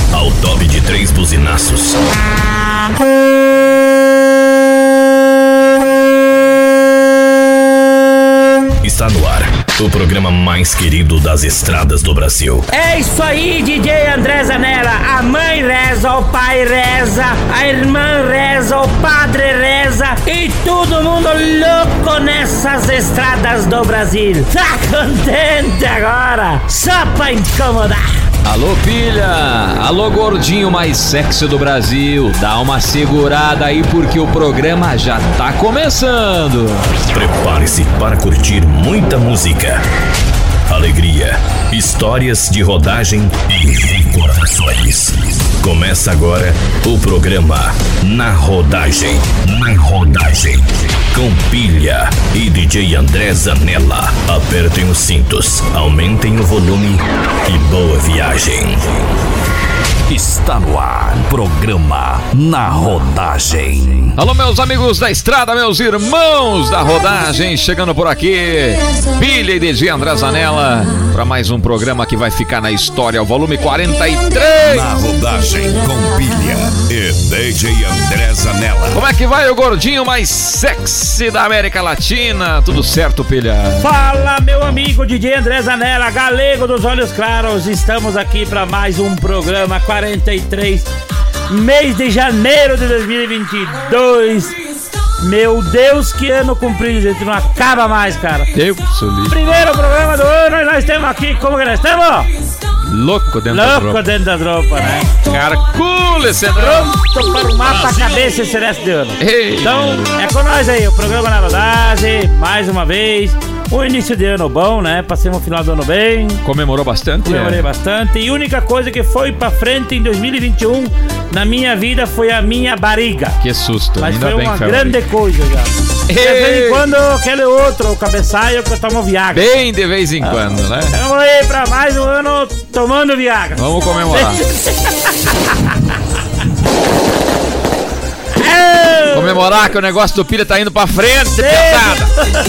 ao top de 3 buzinaços. Está no ar o programa mais querido das estradas do Brasil. É isso aí, DJ André Zanella. A mãe reza, o pai reza, a irmã reza, o padre reza e todo mundo louco nessas estradas do Brasil. Tá contente agora? Só pra incomodar. Alô, pilha! Alô, gordinho mais sexy do Brasil! Dá uma segurada aí porque o programa já tá começando! Prepare-se para curtir muita música, alegria, histórias de rodagem e recordações. Começa agora o programa Na Rodagem. Na Rodagem. Com Pilha e DJ André Zanella. Apertem os cintos, aumentem o volume e boa viagem. Está no ar, programa Na Rodagem. Alô, meus amigos da estrada, meus irmãos da rodagem, chegando por aqui, Pilha e DJ André Zanella, para mais um programa que vai ficar na história, o volume 43. Na Rodagem com Pilha e DJ André Zanella. Como é que vai o gordinho mais sexy da América Latina? Tudo certo, Pilha? Fala, meu amigo DJ André Zanella, galego dos olhos claros. Estamos aqui para mais um programa 43, mês de janeiro de 2022. Meu Deus, que ano cumprido, gente, não acaba mais, cara. Eu sou livre. Primeiro programa do ano e nós estamos aqui, como que nós estamos? Louco dentro da tropa. Louco dentro da tropa, né? Cara, cool esse ano. Pronto para o mapa cabeça esse resto de ano. Ei. Então, é com nós aí, o programa Na Rodagem, mais uma vez. O início de ano bom, né? Passemos o final do ano bem. Comemorou bastante? Comemorei bastante. E a única coisa que foi pra frente em 2021 na minha vida foi a minha barriga. Que susto. Mas ainda foi bem uma que foi grande coisa já. De vez em quando aquele outro, o cabeçalho, que eu tomo Viagra. Bem de vez em quando, né? Vamos aí pra mais um ano tomando Viagra. Vamos comemorar. Comemorar que o negócio do Pilha tá indo pra frente, pesada.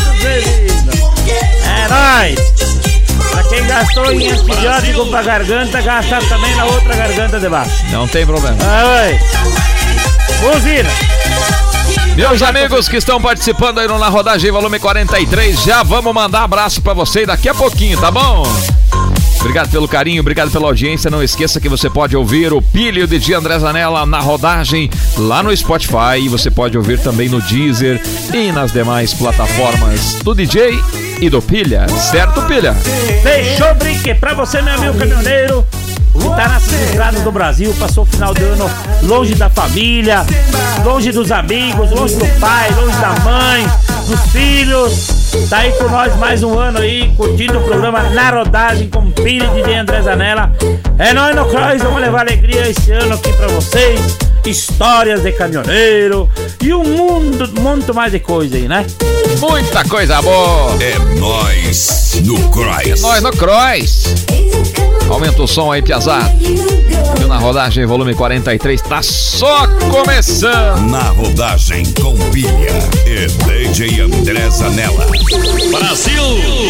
É nóis. Pra quem gastou em antibiótico pra garganta, gasta também na outra garganta de baixo. Não tem problema. Oi. Buzina. Meus amigos que estão participando aí no Na Rodagem volume 43, já vamos mandar abraço pra você daqui a pouquinho, tá bom? Obrigado pelo carinho, obrigado pela audiência. Não esqueça que você pode ouvir o Pilha e o DJ André Zanella Na Rodagem lá no Spotify. E você pode ouvir também no Deezer e nas demais plataformas do DJ e do Pilha. Certo, Pilha? Fechou, brinque. Pra você, meu amigo caminhoneiro, que tá nas estradas do Brasil, passou o final de ano longe da família, longe dos amigos, longe do pai, longe da mãe, dos filhos. Tá aí com nós mais um ano aí, curtindo o programa Na Rodagem com Pilha e DJ André Zanella. É nóis no Cross, vamos levar alegria esse ano aqui pra vocês. Histórias de caminhoneiro e um mundo, muito mais de coisa aí, né? Muita coisa boa. É nóis no Cross. É nóis no Cross. Aumenta o som aí, piazada. E Na Rodagem volume 43 tá só começando. Na Rodagem com Pilha e DJ André Zanella. Brasil!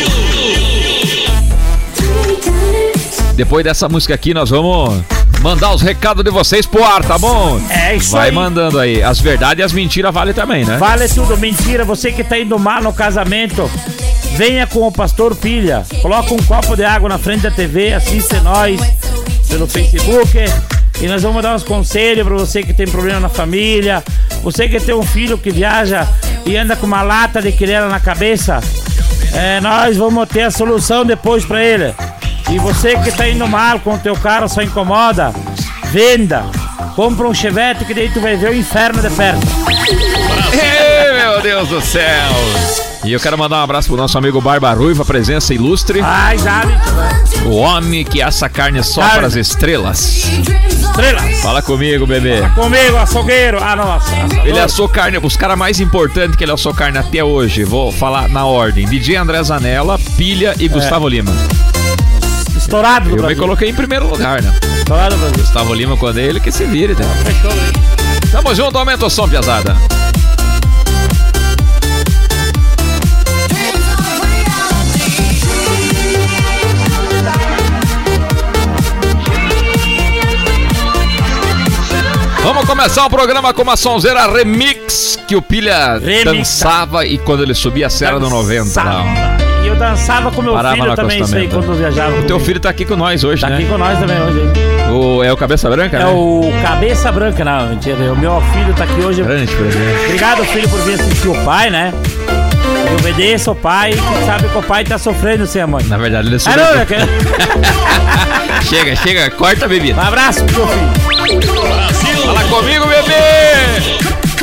Depois dessa música aqui nós vamos mandar os recados de vocês pro ar, tá bom? É isso Vai aí. mandando aí. As verdades e as mentiras vale também, né? Vale tudo, mentira. Você que tá indo mal no casamento, venha com o Pastor Pilha. Coloca um copo de água na frente da TV, assiste nós pelo Facebook e nós vamos dar uns conselhos pra você que tem problema na família, você que tem um filho que viaja e anda com uma lata de querela na cabeça. Nós vamos ter a solução depois pra ele. E você que tá indo mal com o teu carro, só incomoda, venda. Compra um Chevette que daí tu vai ver o inferno de perto. Ei, meu Deus do céu! E eu quero mandar um abraço pro nosso amigo Barba Ruiva, presença ilustre. Ai, sabe? O homem que assa carne só Carne. para as estrelas. Estrelas. Fala comigo, bebê. Comigo, açougueiro. Ah, nossa. Ele assou carne, os caras mais importantes que ele assou carne até hoje. Vou falar na ordem: DJ André Zanella, Pilha e Gustavo Lima. Estourado do Eu me Brasil. coloquei em primeiro lugar, né? Estourado do Brasil. Gustavo Lima, quando é ele que se vire, né? Fechou, hein? Tamo junto, aumenta o som, piazada. Vamos começar o programa com uma sonzeira remix que o Pilha dançava e quando ele subia a Serra do 90. E eu dançava com meu filho também, isso aí, quando eu viajava. O teu filho tá aqui com nós hoje, né? Tá aqui com nós também hoje. É o Cabeça Branca, né? É o Cabeça Branca, não, mentira. O meu filho tá aqui hoje. Grande presente. Obrigado, filho, por vir assistir o pai, né? E obedeça o pai, que sabe que o pai tá sofrendo sem a mãe. Na verdade, ele é super... Chega, corta a bebida. Um abraço pro meu filho. Brasil. Fala comigo, bebê!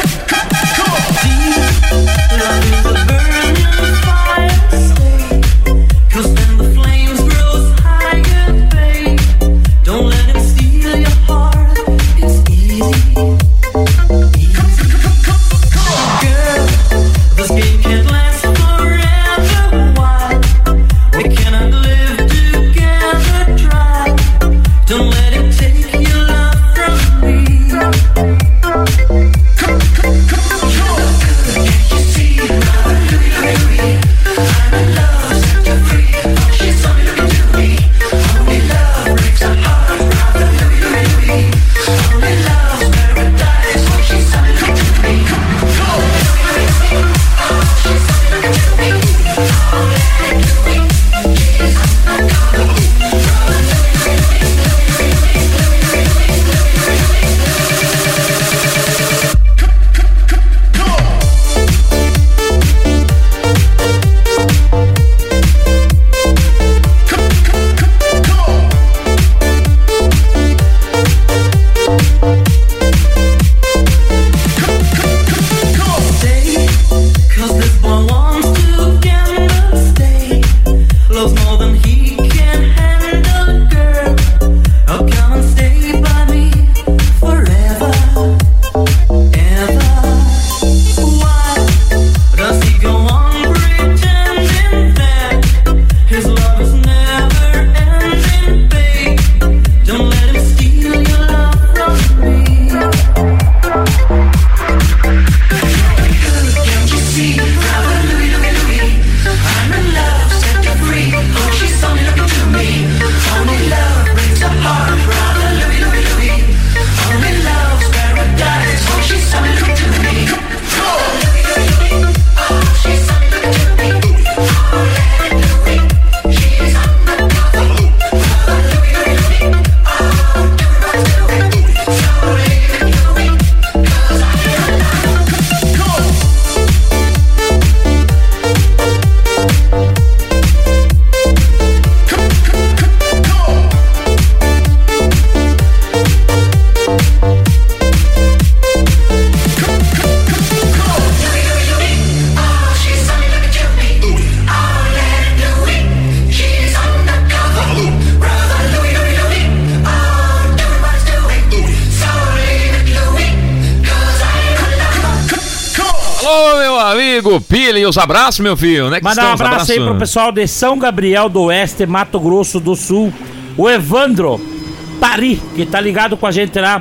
Pilha, e os abraços, meu filho. Onde é que Manda um abraço aí pro pessoal de São Gabriel do Oeste, Mato Grosso do Sul. O Evandro Pari, que tá ligado com a gente lá.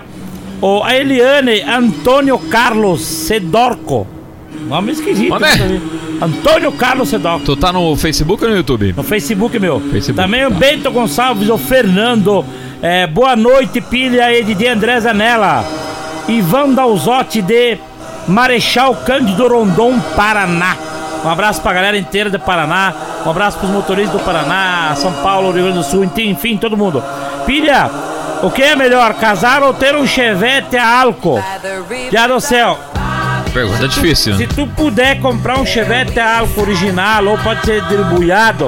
A Eliane Antônio Carlos Sedorco. Nome esquisito. Antônio Carlos Sedorco. Tu tá no Facebook ou no YouTube? No Facebook, meu. Também o Bento Gonçalves, o Fernando. Boa noite, Pilha e Didi André Zanella. Ivan Dalzotti de Marechal Cândido Rondon, Paraná. Um abraço pra galera inteira de Paraná. Um abraço pros motoristas do Paraná, São Paulo, Rio Grande do Sul, enfim, todo mundo. Pilha, o que é melhor, casar ou ter um Chevette a álcool? Já do céu. Pergunta difícil. Se tu puder comprar um Chevette a álcool original, ou pode ser debulhado,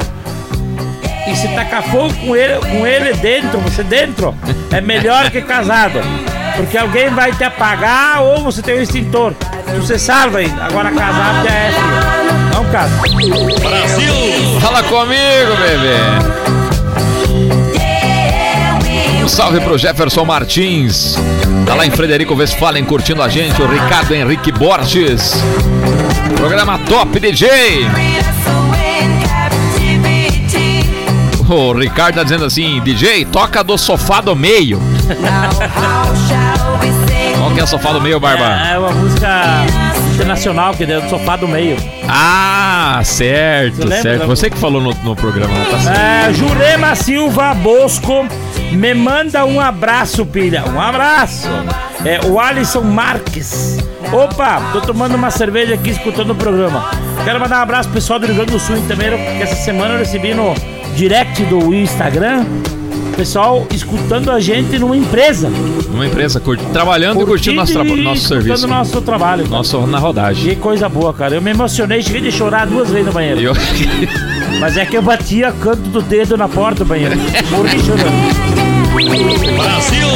e se tacar fogo com ele dentro, você dentro, é melhor que casado. Porque alguém vai te apagar ou você tem um extintor. Você salva ainda. Agora casado já é assim. Não casa. Brasil! Fala comigo, bebê! Um salve pro Jefferson Martins. Tá lá em Frederico Westphalen curtindo a gente. O Ricardo Henrique Borges. Programa Top DJ. O Ricardo tá dizendo assim: DJ, toca do Sofá do Meio. Qual que é o Sofá do Meio, Barba? É uma música internacional que é do Sofá do Meio. Ah, certo, certo. Você que falou no programa, tá certo. Jurema Silva Bosco Me manda um abraço, pilha. Um abraço. É o Alisson Marques. Opa, tô tomando uma cerveja aqui, escutando o programa. Quero mandar um abraço pro pessoal do Rio Grande do Sul também, porque essa semana eu recebi no direct do Instagram pessoal escutando a gente numa empresa. Trabalhando e curtindo nosso serviço. Nosso trabalho. Na rodagem. Que coisa boa, cara. Eu me emocionei, cheguei de chorar 2 vezes no banheiro. Mas é que eu batia canto do dedo na porta do banheiro. Morri chorando. Brasil!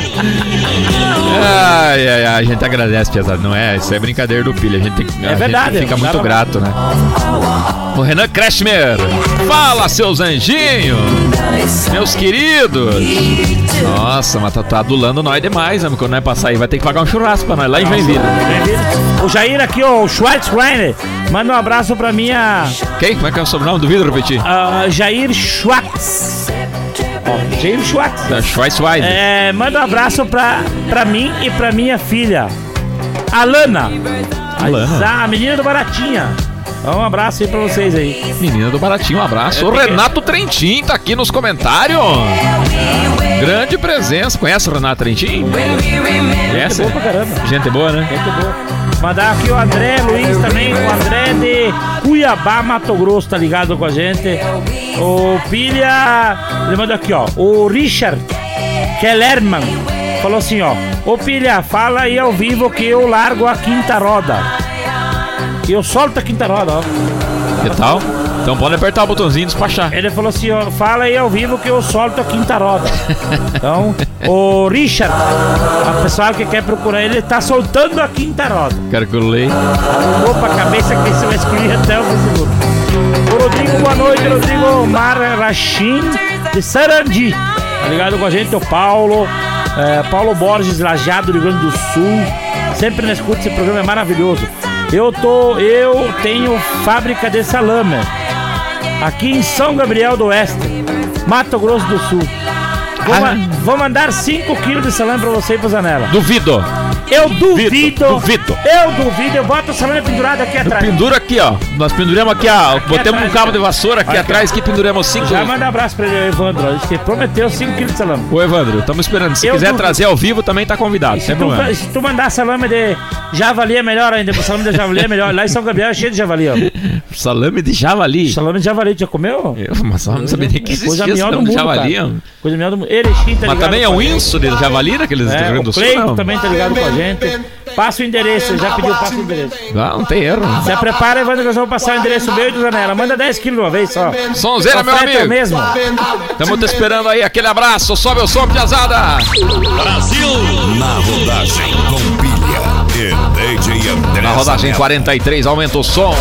Ai, a gente agradece, pesado. Não é? Isso é brincadeira do Pilha. A gente fica muito grato, né? O Renan Kreshmer. Fala, seus anjinhos! Meus queridos! Nossa, mas tá adulando nós demais, né? Quando nós passar aí, vai ter que pagar um churrasco pra nós lá em Joinville. O Jair aqui, o Schwartzweiner, manda um abraço pra minha... Quem? Como é que é o sobrenome? Duvido repetir. Jair Schwartz. Jair Schwartz. Schwartzweiner. Manda um abraço pra mim e pra minha filha, Alana. A menina do Baratinha. Um abraço aí pra vocês aí. Menina do Baratinho, um abraço. O Renato Trentin tá aqui nos comentários. Grande presença. Conhece o Renato Trentin? Conhece? Gente boa pra caramba. Gente boa, né? Gente boa. Mandar aqui o André Luiz também. O André de Cuiabá, Mato Grosso, tá ligado com a gente. O Pilha. Ele mandou aqui, ó. O Richard Kellerman falou assim, ó. Ô Pilha, fala aí ao vivo que eu largo a quinta roda. E eu solto a quinta roda, ó. Que tal? Então pode apertar o botãozinho e despachar. Ele falou assim, ó, fala aí ao vivo que eu solto a quinta roda. Então, o Richard, a pessoa que quer procurar ele, tá soltando a quinta roda. Quero que eu leia. Opa, a cabeça que você vai excluir até o Facebook. O Rodrigo, boa noite, Rodrigo Marrachim de Sarandi. Tá ligado com a gente, o Paulo Borges, Lajeado, do Rio Grande do Sul. Sempre na escuta, esse programa é maravilhoso. Eu tenho fábrica de salame aqui em São Gabriel do Oeste, Mato Grosso do Sul. Vou mandar 5 quilos de salame pra você e pro Zanella. Duvido. Eu duvido. Eu boto o salame pendurado aqui atrás. Pendura aqui, ó. Nós penduramos aqui, ó. Botamos um cabo de vassoura aqui atrás que penduramos 5. Já manda um abraço pra ele, o Evandro. Ele prometeu 5 quilos de salame. Ô, Evandro, estamos esperando. Se quiser trazer ao vivo, também tá convidado. Se tu mandar salame de javali é melhor ainda. O salame de javali é melhor. Lá em São Gabriel é cheio de javali, ó. Salame de javali? Salame de javali, já comeu? Mas não sabia nem que existia salame de javali. Coisa melhor do mundo. Erechim, tá ligado? Mas também é um inso de javali daqueles do Rio Grande do Sul, Cleito também tá ligado com a gente. Passa o endereço, já pediu, passa o endereço. Não tem erro. Se prepara, Evandro, que nós vamos passar o endereço meu e do Zanella. Manda 10 quilos de uma vez só. Sonzeira, meu amigo. Mesmo. Estamos te esperando aí. Aquele abraço. Sobe o som, piazada. Brasil. Na rodagem com Pilha e DJ André. Na rodagem 43, aumenta o som.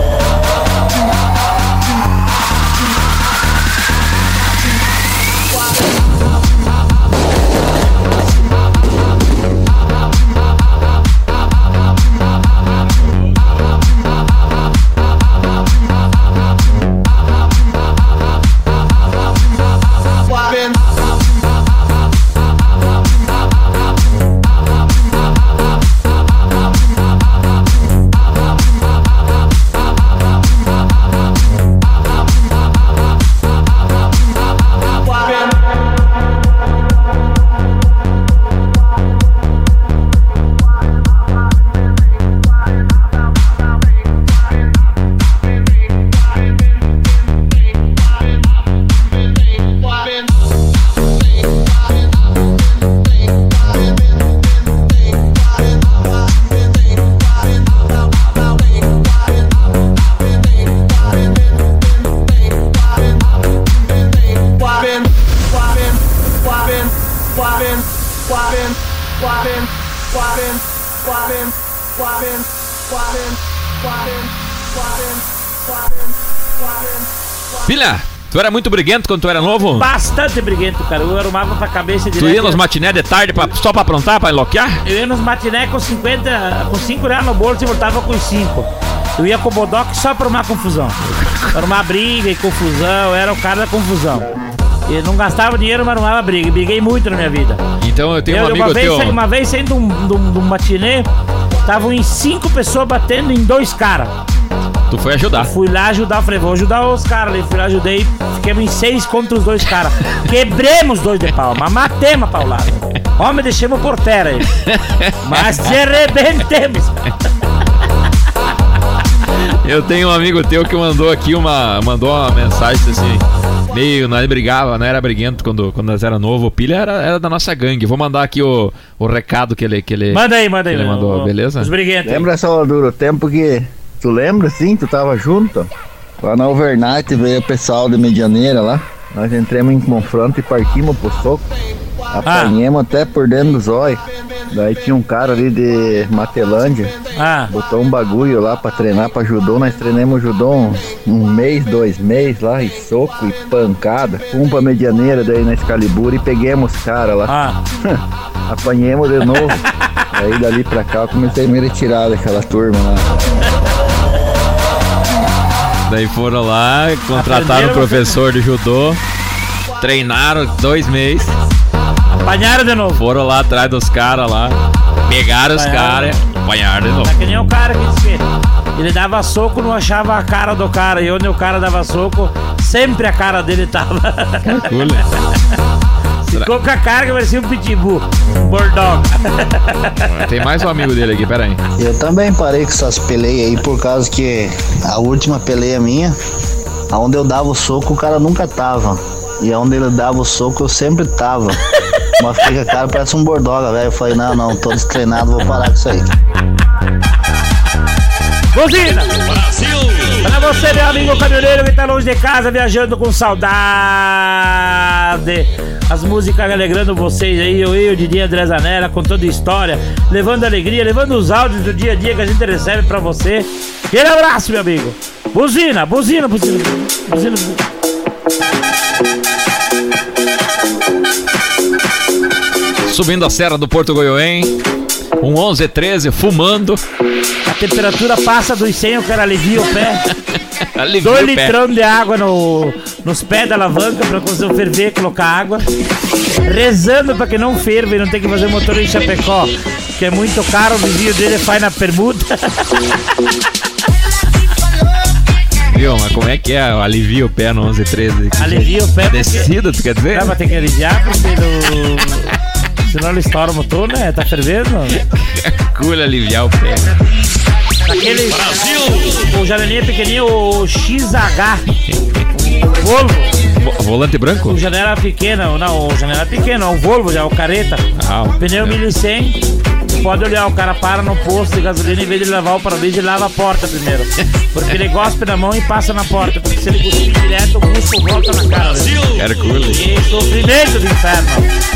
Filha, tu era muito briguento quando tu era novo? Bastante briguento, cara. Eu arrumava pra cabeça direto. Tu ia nos matiné de tarde só pra aprontar, pra enloquear? Eu ia nos matiné com 5 reais no bolso e voltava com 5. Eu ia com o bodoque só pra arrumar confusão. Arrumar briga e confusão, eu era o cara da confusão. Eu não gastava dinheiro, mas arrumava briga. Briguei muito na minha vida. Então eu tenho um amigo teu. Uma vez saindo de um matinê, estavam em 5 pessoas batendo em 2 caras. Tu foi ajudar. Fui lá ajudar, falei, vou ajudar os caras ali. Fui lá, ajudei, fiquemos em 6 contra os 2 caras. Quebremos 2 de pau, mas matemos a paulada. Homem, deixemos por terra aí. Mas se arrebentemos. Eu tenho um amigo teu que mandou uma mensagem assim, meio, nós brigava, não era briguento quando nós era novo. O Pilha era da nossa gangue. Vou mandar aqui o recado que ele Manda aí. Ele mandou, beleza? Os briguentos. Lembra, Salvador, o tempo que... Tu lembra, sim? Tu tava junto? Lá na overnight veio o pessoal de Medianeira lá. Nós entramos em confronto e partimos pro soco. Apanhemos até por dentro dos olhos. Daí tinha um cara ali de Matelândia. Botou um bagulho lá pra treinar pra judô. Nós treinamos judô um mês, 2 meses lá. E soco e pancada. Fomos pra Medianeira daí na Excalibur e peguemos os caras lá. Apanhemos de novo. Aí dali pra cá eu comecei a me retirar daquela turma lá. Daí foram lá, contrataram o professor de judô, treinaram 2 meses. Apanharam de novo. Foram lá atrás dos caras lá, pegaram os caras, apanharam de novo. É que nem o cara que disse que ele dava soco, não achava a cara do cara. E onde o cara dava soco, sempre a cara dele tava. Ficou com a cara que parecia um pitbull, um bulldog. Tem mais um amigo dele aqui, pera aí. Eu também parei com essas peleias aí por causa que a última peleia minha, aonde eu dava o soco, o cara nunca tava. E aonde ele dava o soco, eu sempre tava. Mas fiquei com a cara, parece um bordoga, velho. Eu falei, não, tô destreinado, vou parar com isso aí. Buzina! Brasil! Pra você, meu amigo caminhoneiro que tá longe de casa, viajando com saudade. As músicas alegrando vocês aí, eu e o Didi André Zanella, contando história, levando alegria, levando os áudios do dia a dia que a gente recebe pra você. Aquele abraço, meu amigo. Buzina, buzina, buzina, buzina, buzina. Subindo a serra do Porto Goiôem, um 11:13, fumando. A temperatura passa dos 100, eu quero aliviar o pé. 2 litrão de água nos pés da alavanca pra conseguir ferver, colocar água. Rezando pra que não ferva e não tem que fazer motor em Chapecó, que é muito caro, o vizinho dele faz na permuta. Viu, mas como é que é? Alivia o pé no 11:13? Alivia o pé porque... Descida, tu quer dizer? Vai ter que aliviar porque senão ele estoura o motor, né? Tá fervendo? Calcula aliviar o pé. Aquele... Brasil! O janelinha pequenininho, o XH. Volvo. Volante branco? O janela pequena, não, o janela pequena, o Volvo já, o careta. Pneu 1100. Pode olhar, o cara para no posto de gasolina, em vez de lavar o para-brisa, ele lava a porta primeiro. Porque ele gospe na mão e passa na porta. Porque se ele cuspir direto, o cuspo volta na cara. Hercule. E sofrimento do inferno.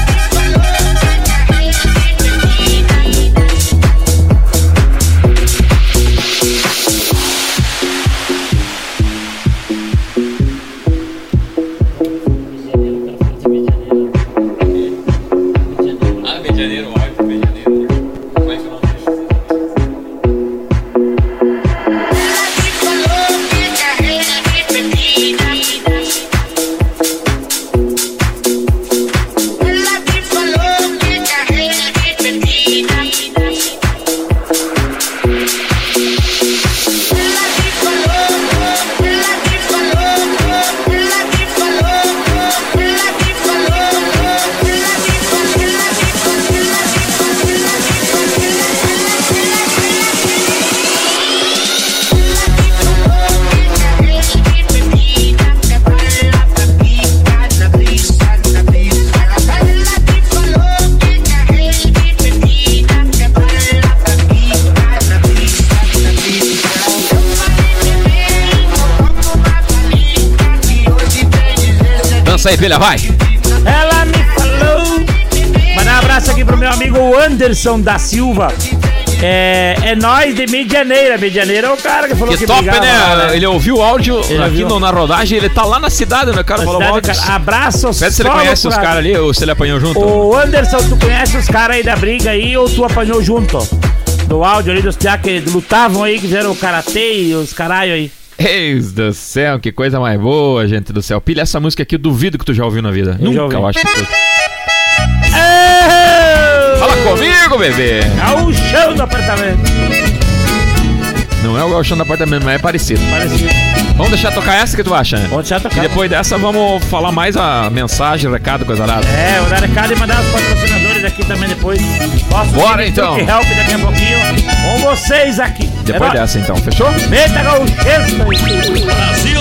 Aí, filha, vai! Ela me falou. Manda um abraço aqui pro meu amigo Anderson da Silva. É nós de Medianeira. Medianeira é o cara que falou que top, brigava, né? Ele ouviu o áudio aqui na rodagem, ele tá lá na cidade, né, cara? Falou áudio. Abraço. Pede se ele conhece os caras ali ou se ele apanhou junto. Ô Anderson, tu conhece os caras aí da briga aí ou tu apanhou junto? Do áudio ali dos piá que lutavam aí, que fizeram o karatê e os caralho aí. Deus do céu, que coisa mais boa, gente do céu. Pilha, essa música aqui eu duvido que tu já ouviu na vida. Nunca, eu acho que tu... Fala comigo, bebê. É o chão do apartamento. Não é o Gauchão do Apartamento, mas é parecido. Parecido. Vamos deixar tocar essa que tu acha? Vamos deixar tocar. E depois dessa vamos falar mais a mensagem, recado, coisa arada. Vou dar recado e mandar os patrocinadores aqui também depois. Bora então. Help daqui a pouquinho com vocês aqui. Depois dessa então, fechou? Eita, Gauchesca! Brasil!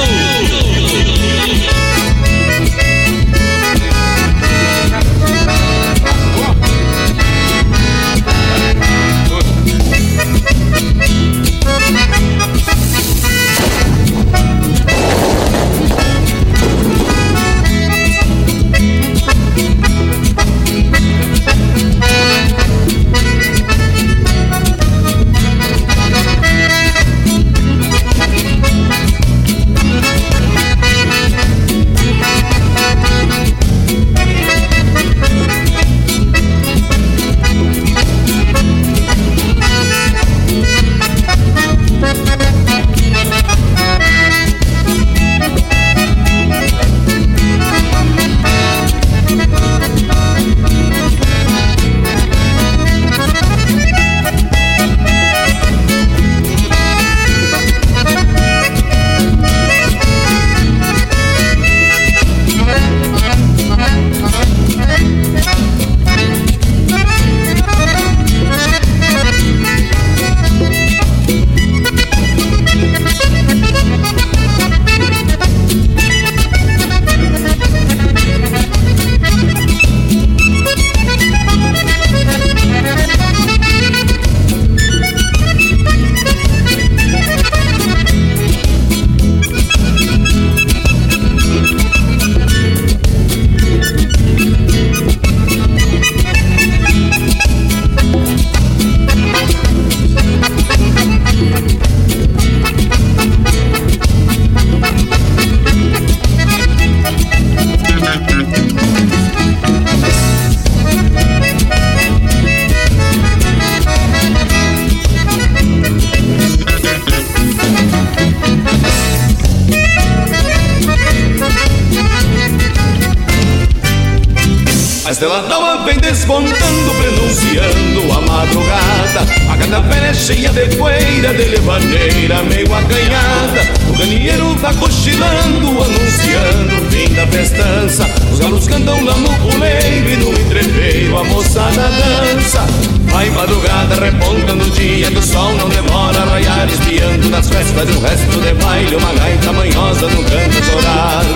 A estrela d'alva vem despontando, prenunciando a madrugada. A cada velha cheia de poeira, de levadeira meio acanhada. O galinheiro tá cochilando, anunciando o fim da festança. Os galos cantam lá no puleiro e no entreveiro a moçada dança. Vai madrugada repontando o dia que o sol não demora a raiar, espiando nas festas de um resto de baile, uma gaita manhosa no canto chorar.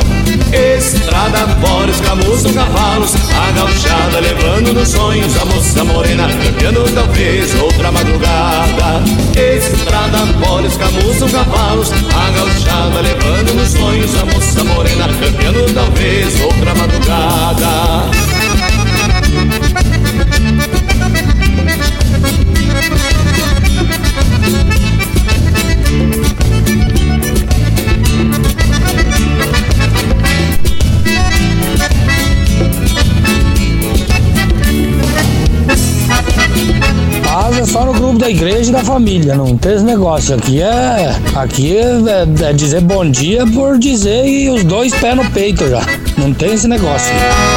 Estrada fora escamuçam cavalos, a gauchada levando nos sonhos a moça morena, campeando talvez outra madrugada. Estrada fora escamuçam cavalos, a gauchada levando nos sonhos a moça morena, campeando talvez outra madrugada. É só no grupo da igreja e da família, não tem esse negócio. Aqui é dizer bom dia por dizer e os dois pés no peito já. Não tem esse negócio.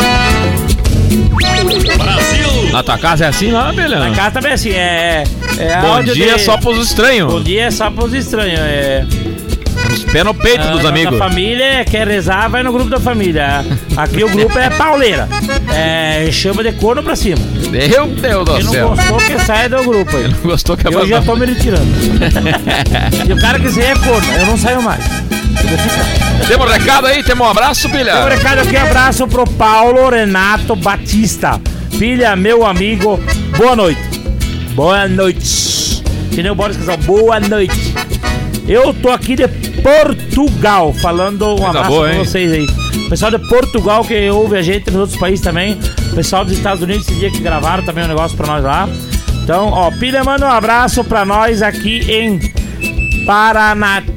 Brasil! Na tua casa é assim lá, Belhão? Na casa também é assim, Bom dia só pros estranhos. Bom dia é só pros estranhos, Os pés no peito dos amigos. A família quer rezar, vai no grupo da família. Aqui o grupo é pauleira. Chama de corno pra cima. Meu Deus do Quem céu. não gostou que saia do grupo aí. Não gostou que Eu já tô me retirando. E o cara que quiser é corno, eu não saio mais. Temos um recado aí, temos um abraço, Pilha. Tem um recado aqui, abraço pro Paulo Renato Batista. Pilha, meu amigo, boa noite. Boa noite. Que nem o Boris Casal, boa noite. Eu tô aqui de Portugal, falando um abraço pra vocês aí. Pessoal de Portugal que ouve a gente nos outros países também. Pessoal dos Estados Unidos, esse dia que gravaram também um negócio pra nós lá. Então, ó, Pilha, manda um abraço pra nós aqui em Paranaita,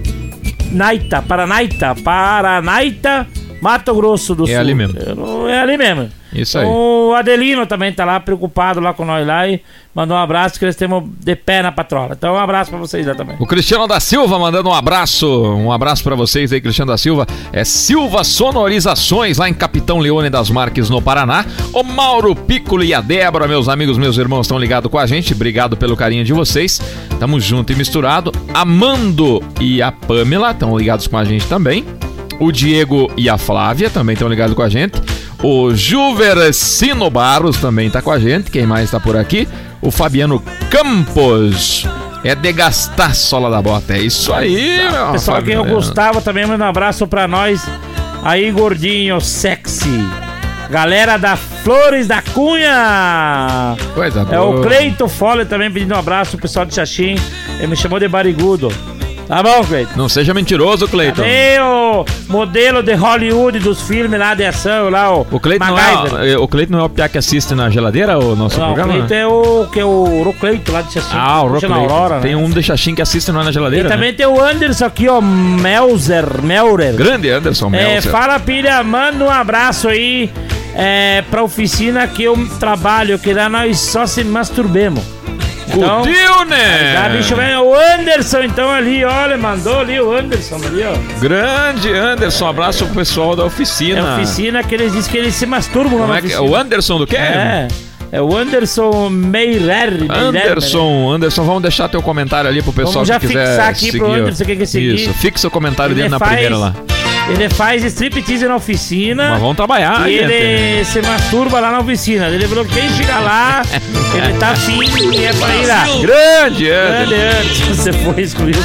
Mato Grosso do Sul. É ali mesmo. É ali mesmo. Isso aí. O Adelino também tá lá, preocupado lá com nós lá e mandou um abraço que eles temos de pé na patrola. Então um abraço pra vocês lá também. O Cristiano da Silva mandando um abraço pra vocês aí, Cristiano da Silva. É Silva Sonorizações, lá em Capitão Leone das Marques, no Paraná. O Mauro Piccolo e a Débora, meus amigos, meus irmãos, estão ligados com a gente. Obrigado pelo carinho de vocês. Tamo junto e misturado. Amando e a Pamela estão ligados com a gente também. O Diego e a Flávia também estão ligados com a gente. O Juversino Barros também tá com a gente. Quem mais tá por aqui? O Fabiano Campos. É de gastar sola da bota. É isso aí, meu. Pessoal, quem é o Gustavo também manda um abraço pra nós. Aí, gordinho, sexy. Galera da Flores da Cunha. Coisa boa. É o Cleito Folle também pedindo um abraço. O pessoal de Xaxim. Ele me chamou de barigudo. Tá bom, Cleiton? Não seja mentiroso, Cleiton. Cadê o modelo de Hollywood dos filmes lá de ação, lá, o Cleiton não é o piá que assiste na geladeira, o nosso programa? O Cleiton é o Rocleito lá de Xaxim. Ah, o Rocleito. Aurora, tem né? um de Xaxim que assiste não é na geladeira, e também né? tem o Anderson aqui, ó, Melzer. Grande Anderson Melzer. Fala, pilha, manda um abraço aí pra oficina que eu trabalho, que lá nós só se masturbemos. Então, curtiu, né? Bicho, vem o Anderson, então, ali, olha, mandou ali o Anderson ali, ó. Grande Anderson, abraço pro pessoal da oficina. É a oficina que eles dizem que eles se masturbam lá na oficina. O Anderson do quê? É o Anderson Meirer. Anderson, vamos deixar teu comentário ali pro pessoal que quiser seguir. Vamos já fixar aqui pro Anderson que quer seguir. Isso, fixa o comentário dele na primeira lá. Ele faz striptease na oficina. Mas vamos trabalhar, e ele se masturba lá na oficina. Ele falou que quem chega lá, ele tá afim e é pra ir lá. Grande Você foi excluído.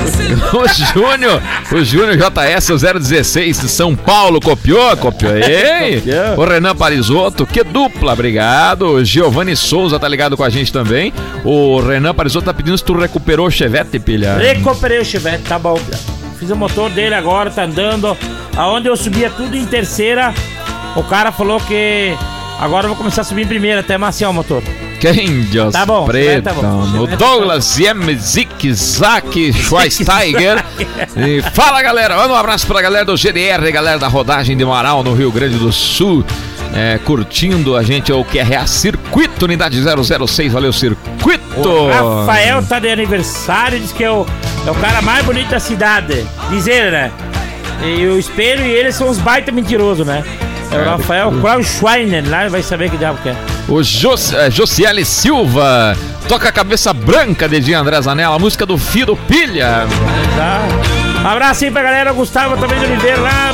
O Júnior JS, o 016 de São Paulo, copiou. Ei, o Renan Parisotto, que dupla, obrigado. O Giovanni Souza tá ligado com a gente também. O Renan Parisotto tá pedindo se tu recuperou o Chevette, pilha. Recuperei o Chevette, tá bom. Fiz o motor dele agora, tá andando. Aonde eu subia tudo em terceira, o cara falou que agora eu vou começar a subir em primeira, até maciar o motor. Quem Deus tá bom, preto, tá bom. O Douglas M. Zick Schweinsteiger. E fala, galera, manda um abraço pra galera do GDR, galera da rodagem de Marau, no Rio Grande do Sul. Curtindo a gente, o QRA Circuito, unidade 006, valeu, Circuito. O Rafael tá de aniversário, diz que é o cara mais bonito da cidade, diz ele, né? E o espelho e ele são uns baita mentirosos, né? É o Rafael Klaus Schweiner, lá vai saber que diabo que é. O Josiele Silva, toca a Cabeça Branca de Dia André Zanella, a música do Fido Pilha. Um abraço aí pra galera, Gustavo também de Oliveira lá,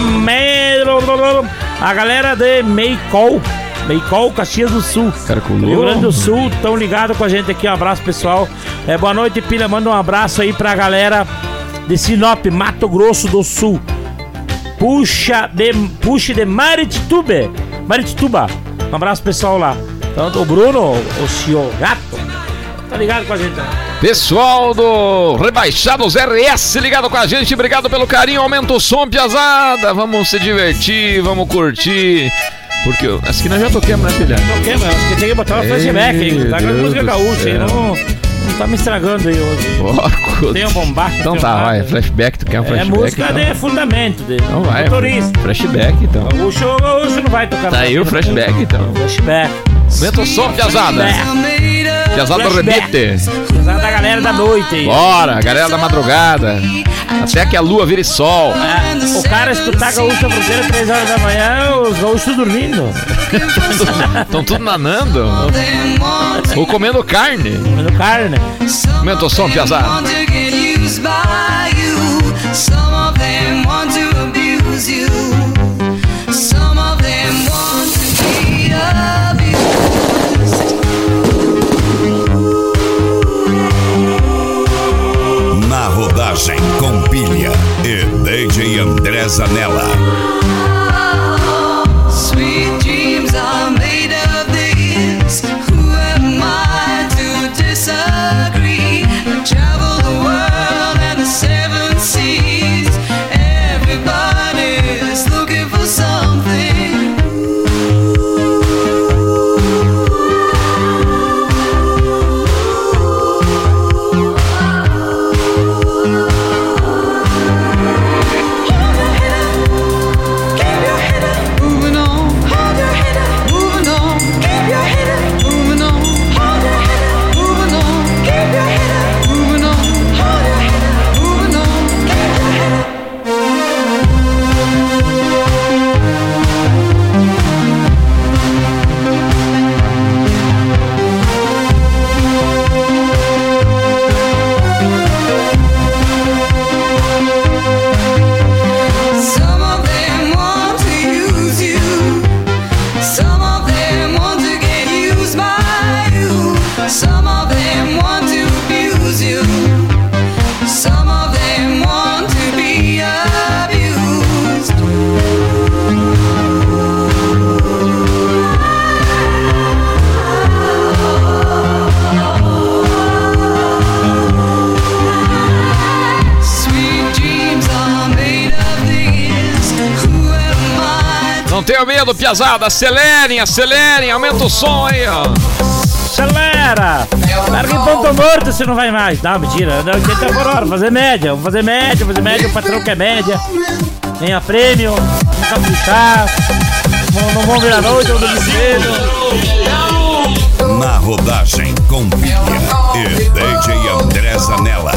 a galera de Meicol, Caxias do Sul, Rio Grande do Sul, tão ligado com a gente aqui, um abraço pessoal. Boa noite, Pilha, manda um abraço aí pra galera de Sinop, Mato Grosso do Sul. Puxa de Maritituba. Um abraço pessoal lá. Tanto o Bruno, o senhor Gato, tá ligado com a gente, né? Pessoal do Rebaixados RS ligado com a gente, obrigado pelo carinho, aumenta o som, piazada, vamos se divertir, vamos curtir. Porque essa aqui nós já toquemos, né, filha? Toquemos, acho que tem que botar uma flashback aí, tá com a música gaúcha aí, não tá me estragando aí hoje. Porco. Tem um bombástico. Então tá, vai, flashback, tu quer um flashback? É música então? De fundamento, então vai, motorista. Flashback então. O gaúcho não vai tocar. Tá aí o flashback então. Flashback. Aumenta o som, piazada. Piazada do rebite. Piazada da galera da noite aí. Bora, galera da madrugada. Até que a lua vire sol. O cara escutar gaúcho na fronteira 3 horas da manhã, os gaúchos estão dormindo. Estão tudo nanando. Ou comendo carne. Aumenta o som, piazada. Na rodagem com Pilha e DJ André Zanella. Sweet dreams are made of this. Who am I to disagree? Travel the world and the 7 seas. Everybody's looking for something. Some of them want to abuse you. Some of them want to be abused. Sweet dreams are made of these. Who am I? Não tenha medo, piazada. Acelerem, aumenta o som aí, ó. Acelera! Larga em ponto morto se não vai mais. Não, mentira. Não, 80 por hora. Fazer média. Vou fazer média. O patrão quer média. Ganha prêmio. Vamos caprichar. Não vão virar noite, vão dormir cedo. Na rodagem com Pilha e DJ André Zanella.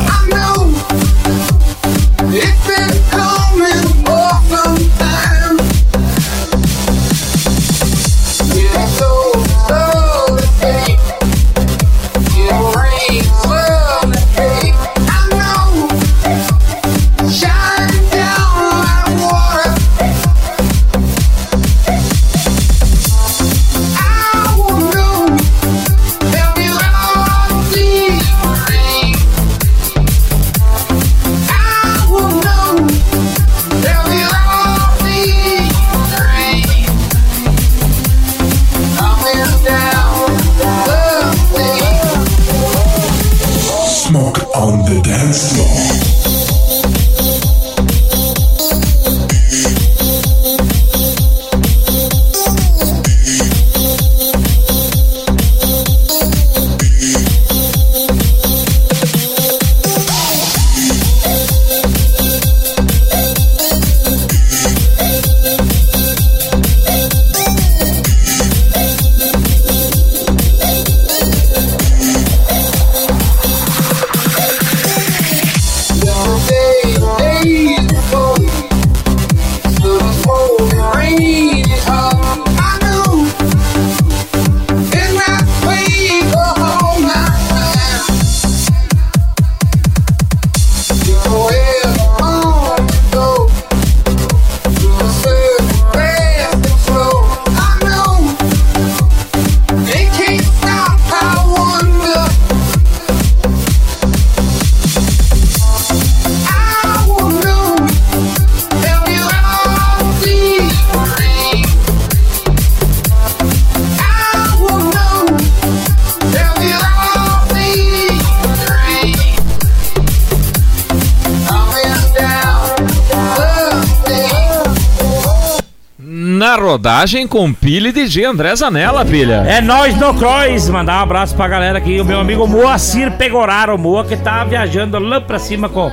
Smoke on the dance floor. Na rodagem com Pilha e DJ André Zanella, Pilha. É nóis no Croix. Mandar um abraço pra galera aqui. O meu amigo Moacir Pegoraro. O Moa que tá viajando lá pra cima com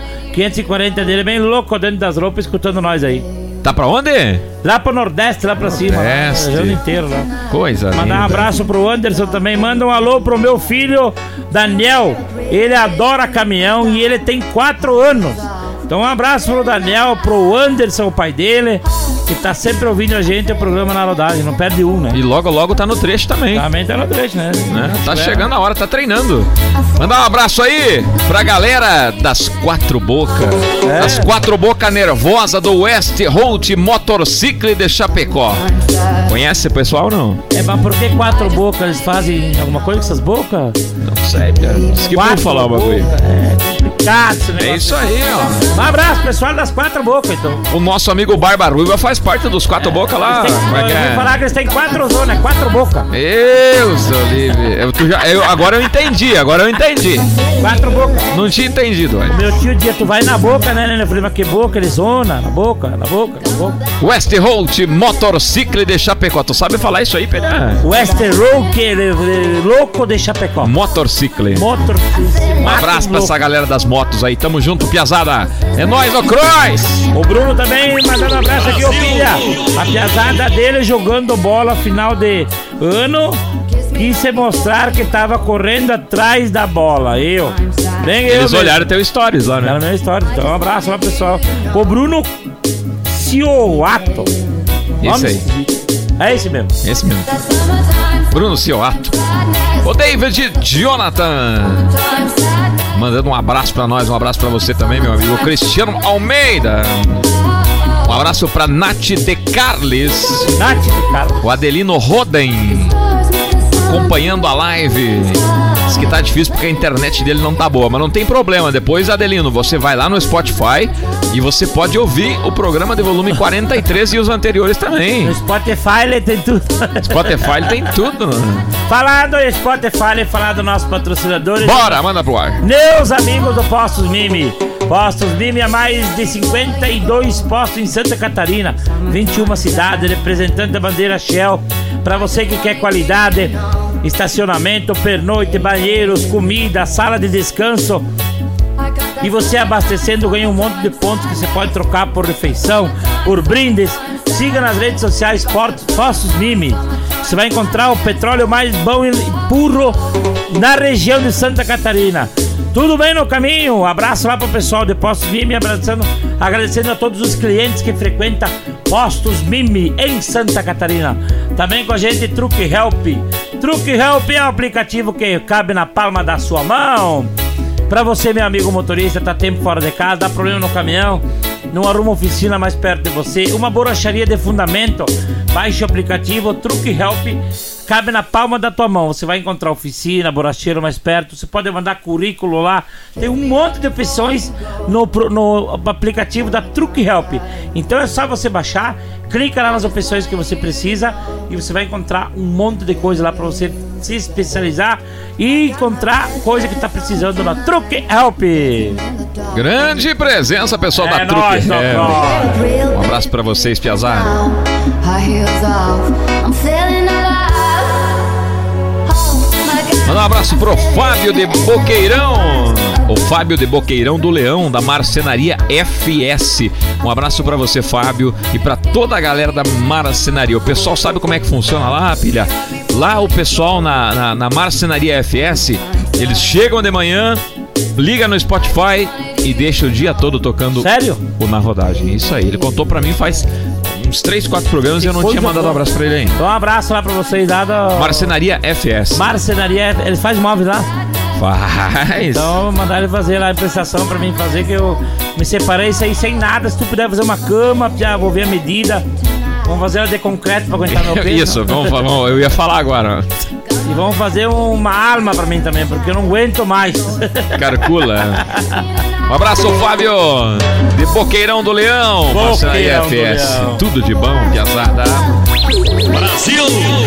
540 dele. Bem louco dentro das roupas, escutando nós aí. Tá pra onde? Lá pro Nordeste, lá pra cima. Nordeste. Viajando inteiro lá. Coisa Mandar um linda. abraço pro Anderson também. Manda um alô pro meu filho Daniel. Ele adora caminhão e ele tem 4 anos. Então um abraço pro Daniel, pro Anderson, o pai dele, que tá sempre ouvindo a gente, o programa Na Rodagem. Não perde um, né? E logo tá no trecho também. Também tá no trecho, né? Tá chegando a hora, tá treinando. Mandar um abraço aí pra galera das 4 Bocas. Das 4 Bocas Nervosa do West Holt Motorcycle de Chapecó. Conhece esse pessoal ou não? É, mas por que 4 bocas? Eles fazem alguma coisa com essas bocas? Não sei, cara. Diz que vou falar uma coisa. É complicado esse negócio. É isso aí, ó. Um abraço, pessoal das 4 bocas, então. O nosso amigo Barba Ruiva faz parte dos 4 Bocas lá. Como é que Eu vou é? falar que eles têm 4 zonas, 4 bocas. Deus, Olívio. Agora eu entendi. 4 bocas. Não tinha entendido, velho. Meu tio dizia, tu vai na boca, né? Eu falei, mas que boca? Ele zona, na boca. West Holt Motorcycle de Chapecó. Tu sabe falar isso aí, Pedro? West Road, louco de Chapecó. Motorcycle. Um abraço pra essa galera das motos aí. Tamo junto, piazada. É nóis, no Croix. O Bruno também mandando um abraço aqui, ô filha. A piazada dele jogando bola final de ano. Quis se mostrar que tava correndo atrás da bola. Eles olharam teu stories lá, né? Era minha história. Então um abraço lá, pessoal. O Bruno Cioato. Esse aí. É esse mesmo. Esse mesmo. Bruno Cioato. O David Jonathan. Mandando um abraço pra nós, um abraço pra você também, meu amigo Cristiano Almeida. Um abraço pra Nath de Carles. Nath de Carles. O Adelino Roden. acompanhando a live. Diz que tá difícil porque a internet dele não tá boa, mas não tem problema. Depois, Adelino, você vai lá no Spotify e você pode ouvir o programa de volume 43 e os anteriores também. No Spotify ele tem tudo. Spotify ele tem tudo, né? Falar do Spotify, falar dos nossos patrocinadores. Bora, manda pro ar. Meus amigos do Postos Mimi. Postos Mimi, há mais de 52 postos em Santa Catarina, 21 cidades, representante da bandeira Shell. Para você que quer qualidade, estacionamento, pernoite, banheiros, comida, sala de descanso. E você abastecendo ganha um monte de pontos que você pode trocar por refeição, por brindes. Siga nas redes sociais Postos Mimi. Você vai encontrar o petróleo mais bom e puro na região de Santa Catarina. Tudo bem no caminho? Abraço lá pro pessoal de Postos Mimi, agradecendo a todos os clientes que frequentam Postos Mimi em Santa Catarina. Também com a gente Truck Help. Truck Help é um aplicativo que cabe na palma da sua mão. Pra você, meu amigo motorista, tá tempo fora de casa, dá problema no caminhão, não arruma oficina mais perto de você, uma borracharia de fundamento, baixe o aplicativo Truck Help, cabe na palma da tua mão. Você vai encontrar oficina, borracheiro mais perto, você pode mandar currículo lá, tem um monte de opções no aplicativo da Truck Help. Então é só você baixar, clica lá nas opções que você precisa e você vai encontrar um monte de coisa lá pra você se especializar e encontrar coisa que tá precisando na Truck Help. Grande presença, pessoal da Truck Help. Um abraço pra vocês, Piazar. Manda um abraço pro Fábio de Boqueirão. O Fábio de Boqueirão do Leão, da Marcenaria FS. Um abraço pra você, Fábio, e pra toda a galera da Marcenaria. O pessoal sabe como é que funciona lá, pilha? Lá o pessoal na Marcenaria FS, eles chegam de manhã, liga no Spotify e deixa o dia todo tocando. Sério? O Na Rodagem. Isso aí, ele contou pra mim faz uns 3, 4 programas e eu não tinha mandado um abraço pra ele ainda. Então um abraço lá pra vocês lá da Marcenaria FS. Marcenaria, ele faz móveis lá? Faz. Então mandar ele fazer lá a prestação pra mim fazer, que eu me separei isso aí sem nada. Se tu puder fazer uma cama, já vou ver a medida. Vamos fazer ela de concreto pra aguentar meu peso. Isso, vamos, eu ia falar agora. E vamos fazer uma arma pra mim também, porque eu não aguento mais. Carcula. Um abraço, Fábio, de Boqueirão do Leão. Boqueirão FS. do Leão. Tudo de bom, piazada. Brasil!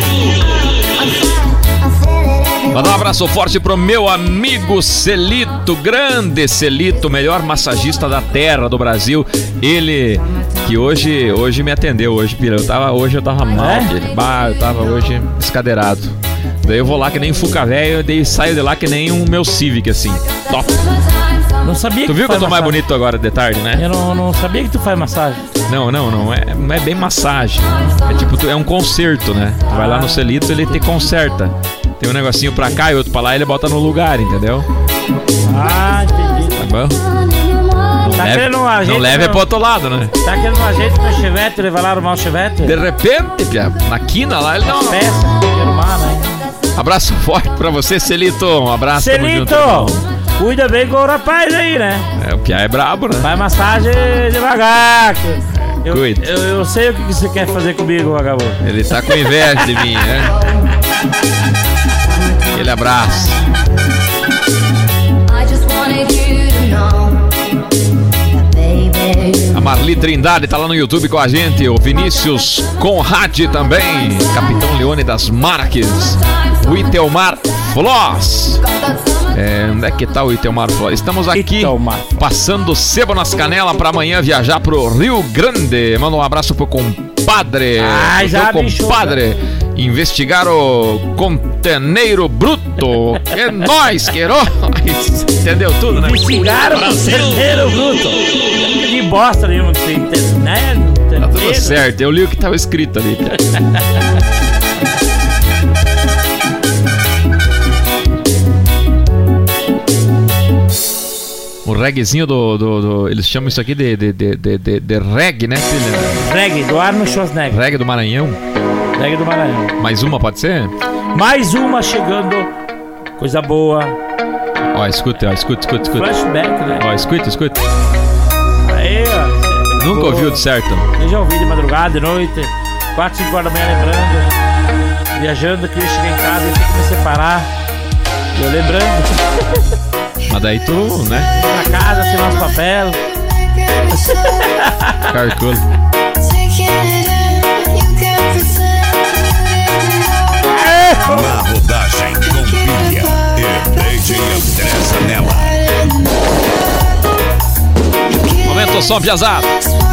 Mandar um abraço forte pro meu amigo Celito, grande Celito, melhor massagista da terra do Brasil. Ele que hoje me atendeu, hoje eu tava mal, filho. Eu tava hoje escadeirado. Daí eu vou lá que nem Fuca velho, daí saio de lá que nem um meu Civic, assim, top. Não sabia. Tu viu que eu tô mais bonito agora de tarde, né? Eu não sabia que tu faz massagem. Não é bem massagem. É tipo, é um conserto, né? Tu vai lá no Celito, ele te conserta. Tem um negocinho pra cá e outro pra lá, ele bota no lugar, entendeu? Ah, entendi. Tá bom? Não leve pro outro lado, né? Tá querendo um ajeito pro chevette, ele vai lá arrumar o chevette? De repente, na quina lá, ele dá uma peça, arrumar, né? Abraço forte pra você, Celito. Um abraço, Celito, cuida bem com o rapaz aí, né? O Pia é brabo, né? Faz massagem devagar. Cuida. Eu sei o que você quer fazer comigo, vagabundo. Ele tá com inveja de mim, né? Aquele abraço. A Marli Trindade tá lá no YouTube com a gente. O Vinícius Conrad também. Capitão Leone das Marques. O Itelmar Floss. Onde é que tá o Itelmar Floss? Estamos aqui passando sebo nas canelas pra amanhã viajar pro Rio Grande. Manda um abraço pro compadre. Já compadre. Investigar o conteneiro bruto. É nóis, Queiroz. Entendeu tudo, né? Investigar o conteneiro bruto. Que bosta nenhuma que você entende, né? Tá tudo certo, eu li o que tava escrito ali. O reggaezinho do. Eles chamam isso aqui de reggae, né, filha? Reggae, do Arnold Schwarzenegger. Reggae do Maranhão. Reggae do Maranhão. Mais uma, pode ser? Mais uma chegando. Coisa boa. Ó, escuta. Flashback, né? Ó, escuta. Aí, ó. Nunca ouviu de certo? Eu já ouvi de madrugada, de noite, 4, 5 horas da manhã lembrando. viajando, queria chegar em casa e ter que me separar. E eu lembrando. Mas daí tu, né? Na casa, assinar os papel. Calcula. Na rodagem com pilha e DJ André Zanella. Momento som piazado.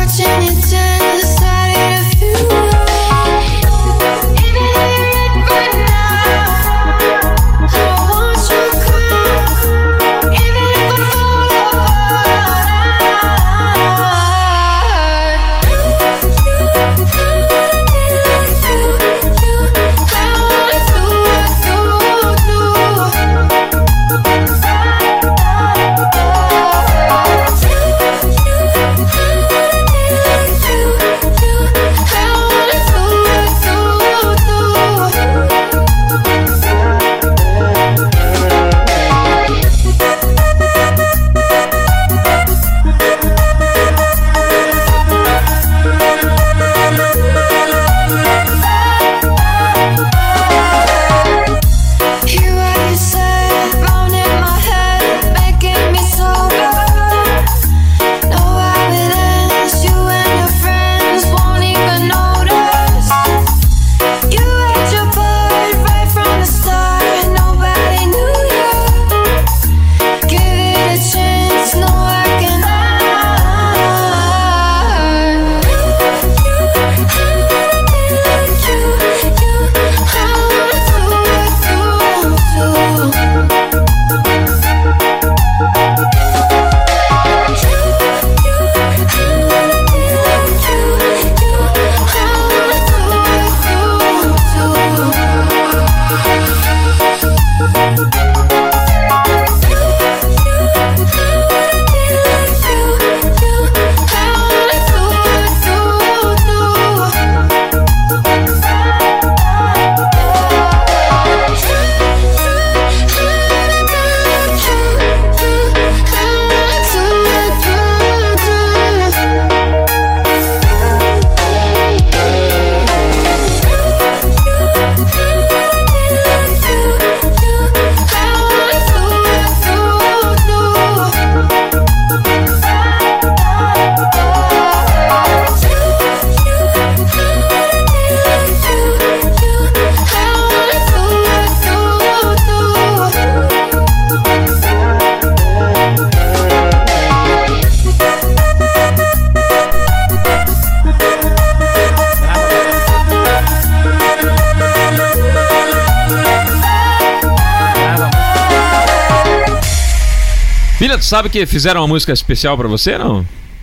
Filha, tu sabe que fizeram uma música especial pra você, não?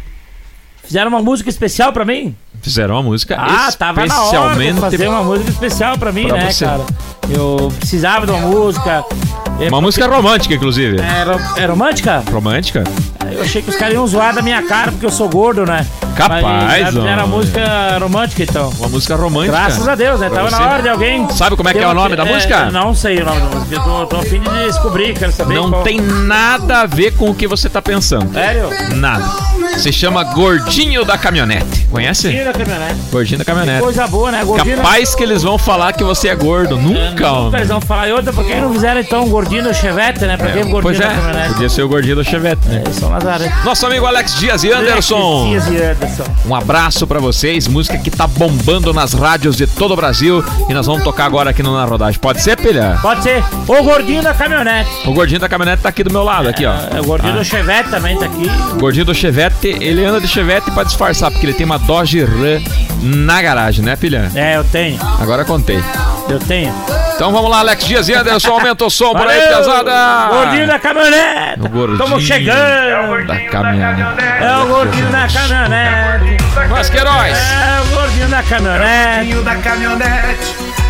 Fizeram uma música especial pra mim? Fizeram uma música tava na hora de especialmente fazer uma música especial pra mim, pra né, você. cara? Eu precisava de uma música. Uma música romântica, inclusive. É romântica? Romântica? Eu achei que os caras iam zoar da minha cara porque eu sou gordo, né? Capaz, Mas era homem. música romântica, então. Uma música romântica. Graças a Deus, né? Pra Tava você. na hora de alguém. Sabe como é que é o nome da música? Não sei o nome da música. Eu tô a fim de descobrir, quero saber. Não qual. tem nada a ver com o que você tá pensando. Sério? Nada. Se chama Gordinho da Caminhonete. Conhece? Tira a caminhonete. Gordinho da Caminhonete. Coisa boa, né? Gordinho. Capaz que eles vão falar que você é gordo. Nunca, Nunca eles vão falar. E outra, por que não fizeram então o gordinho do Chevette, né? Pra que o gordinho Pois da é, caminhonete? podia ser o Gordinho do Chevette, né? São Nazaré. Nosso amigo Alex Dias e Anderson. Dias e Anderson. Um abraço pra vocês, música que tá bombando nas rádios de todo o Brasil e nós vamos tocar agora aqui no Na Rodagem. Pode ser, Pilha? Pode ser. O gordinho da caminhonete. O Gordinho da Caminhonete tá aqui do meu lado, aqui, ó. O gordinho do Chevette também tá aqui. O Gordinho do Chevette, ele anda de Chevette pra disfarçar, porque ele tem uma Dodge Ram na garagem, né, Pilha? É, eu tenho. Agora contei. Eu tenho. Então vamos lá, Alex Dias e Anderson, aumenta o som por aí, Valeu! pesada! Gordinho da caminhonete. O gordinho Tamo chegando. da caminhonete. É o gordinho da caminhonete. Nós, Queiroz! É o gordinho da caminhonete. Da caminhonete.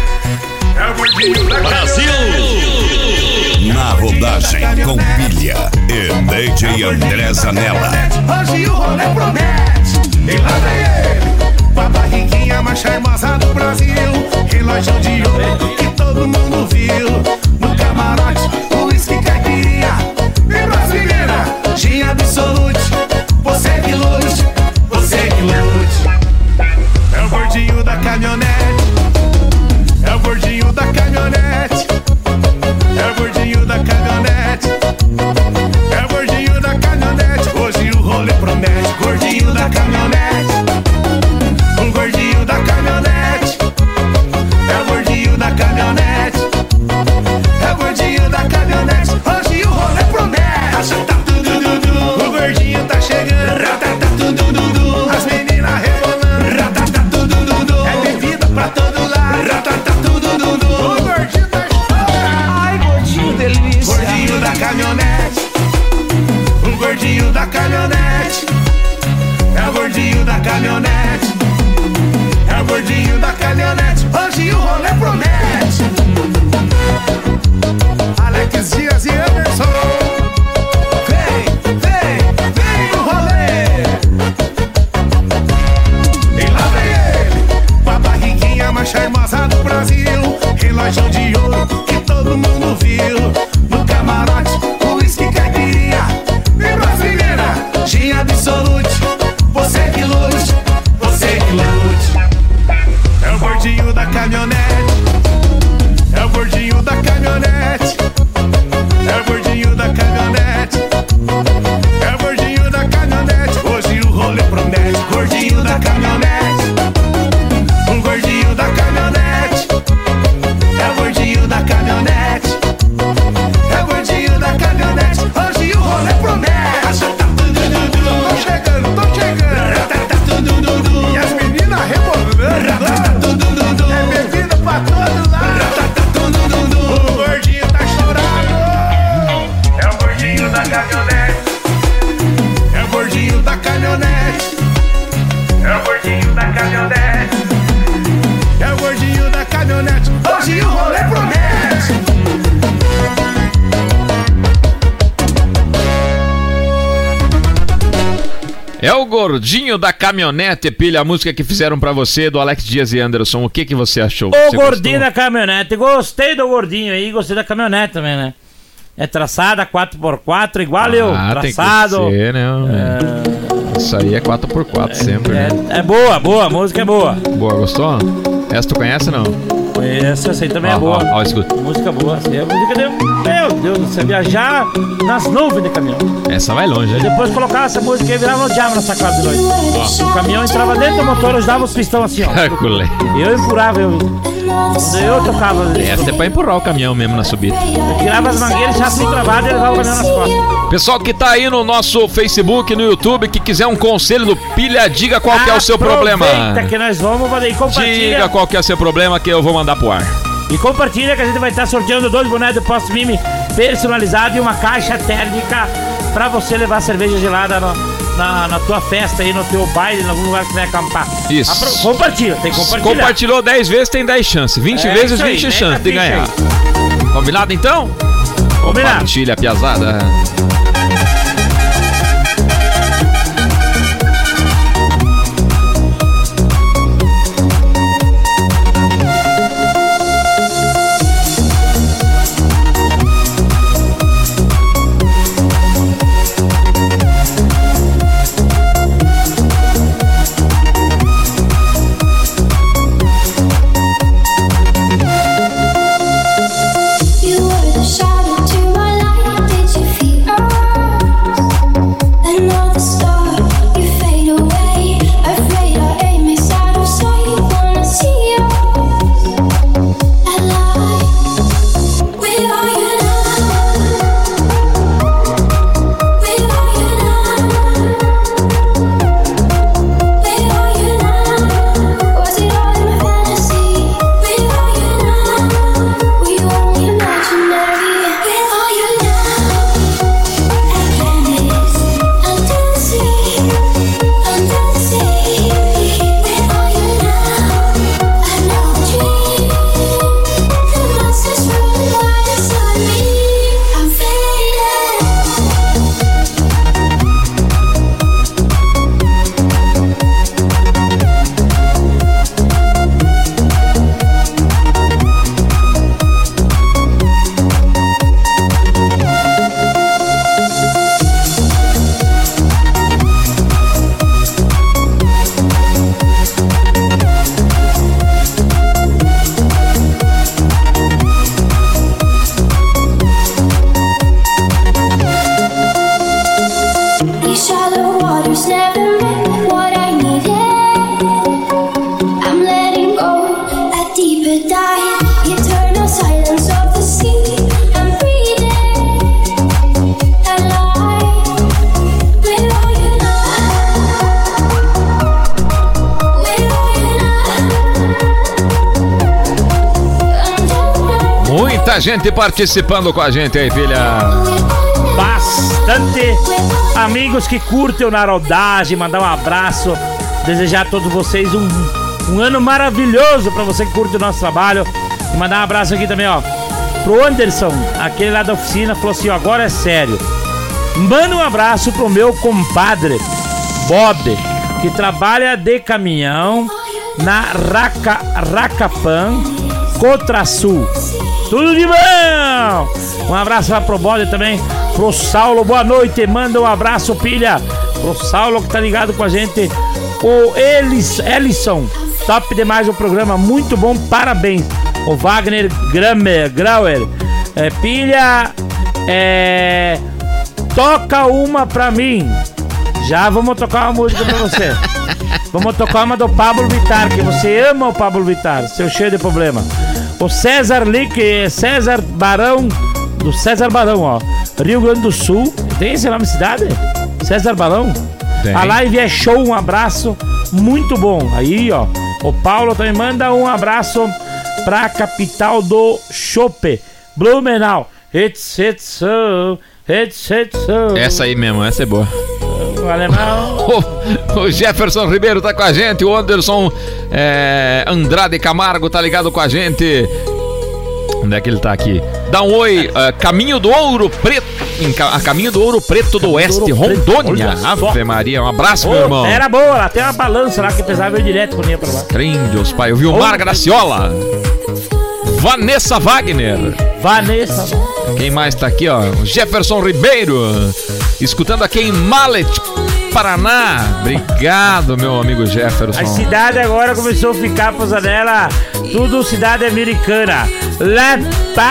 É o gordinho da Brasil. Na rodagem com pilha e DJ André Zanella. Hoje o rolê promete. E lá vem ele, com a barriguinha mais charmosa do Brasil. Relógio de ouro que todo mundo viu. No camarote, o uísque caipirinha. E brasileira, gin absolute. Você que lute, você que lute. É o gordinho da caminhonete. É o gordinho da caminhonete. O gordinho da caminhonete. É o gordinho da caminhonete. É o gordinho da caminhonete. Hoje o rolê promete. Alex Dias e Anderson. Vem no rolê. E lá vem ele, com a barriguinha mais charmosa do Brasil. Relógio de ouro que todo mundo viu. No camarote, o uísque caipirinha. E brasileira, gin absolute. Você que lute, você que lute. É o gordinho da caminhonete. É o gordinho da caminhonete. É o gordinho da caminhonete. É o gordinho da caminhonete. Hoje o rolê promete. Gordinho da caminhonete. Um gordinho da caminhonete. É o gordinho da caminhonete. É o gordinho da caminhonete. Hoje o rolê promete. Tô chegando. E as meninas rebolando. É bebida pra todo lado. O gordinho tá chorando. É o gordinho da caminhonete. É o gordinho da caminhonete. É o gordinho da caminhonete. É o gordinho da caminhonete. Hoje o rolê promete. É o gordinho da caminhonete, Pilha, a música que fizeram pra você do Alex Dias e Anderson. O que você achou? O gordinho da caminhonete. Gostei do gordinho aí, gostei da caminhonete também, né? É traçada 4x4, igual eu. Traçado. Tem que ser, né? Isso aí é 4x4 sempre, né? É boa, a música é boa. Boa, gostou? Essa tu conhece ou não? Essa aí também é boa. Ó, escuta. Música boa, assim. A música deu. Meu Deus, você viajar nas nuvens de caminhão. Essa vai longe, hein? Depois colocava essa música e virava um diabo nessa casa de noite. O caminhão entrava dentro do motor, eu dava os pistão assim, ó. Eu empurrava, eu tocava. Essa é pra empurrar o caminhão mesmo na subida. Eu tirava as mangueiras, já assim travado e levava o caminhão nas costas. Pessoal que tá aí no nosso Facebook, no YouTube, que quiser um conselho do Pilha, diga qual que é o seu problema. Aproveita que nós vamos fazer e compartilha. Diga qual que é o seu problema que eu vou mandar pro ar. E compartilha que a gente vai estar sorteando 2 bonés do Posto Mimi personalizado e uma caixa térmica pra você levar cerveja gelada na tua festa aí, no teu baile, em algum lugar que você vai acampar. Isso. Compartilha, tem que compartilhar. Compartilhou 10 vezes, tem 10 chances. 20 vezes, 20 chances de ganhar. Aí. Combinado então? Combinado. Compartilha, piazada. Muita gente participando com a gente aí, filha. bastante amigos que curtem o Narodagem, mandar um abraço, desejar a todos vocês um ano maravilhoso pra você que curte o nosso trabalho. E mandar um abraço aqui também, ó, pro Anderson, aquele lá da oficina, falou assim, ó, agora é sério. Manda um abraço pro meu compadre Bob, que trabalha de caminhão na Racapan, Cotrasul. Tudo de bom! Um abraço lá pro Bob também, pro Saulo, boa noite, manda um abraço, pilha, pro Saulo que tá ligado com a gente, o Ellison, top demais o programa, muito bom, parabéns. O Wagner Grauer, pilha, toca uma pra mim. Já vamos tocar uma música pra você. Vamos tocar uma do Pablo Vittar, que você ama o Pablo Vittar, seu cheio de problema. O César Barão, do César Barão, ó, Rio Grande do Sul. Tem esse nome de cidade? César Barão? Tem. A live é show, um abraço, muito bom. Aí, ó, o Paulo também manda um abraço pra capital do Chope, Blumenau. It's so. Essa aí mesmo, essa é boa. O alemão. O Jefferson Ribeiro tá com a gente, o Anderson Andrade Camargo tá ligado com a gente. Onde é que ele tá aqui? Dá um oi, caminho do Ouro Preto, a caminho do Ouro Preto do Oeste, Rondônia. Ave Maria, um abraço, meu irmão. Era boa, lá tem uma balança lá que pesava eu direto quando ia pra lá. Trem, Deus pai, eu vi o Mar Graciola. Vanessa Wagner. Quem mais tá aqui, ó? Jefferson Ribeiro, escutando aqui em Mallet, Paraná. Obrigado, meu amigo Jefferson. A cidade agora começou a ficar por janela, tudo cidade americana. Led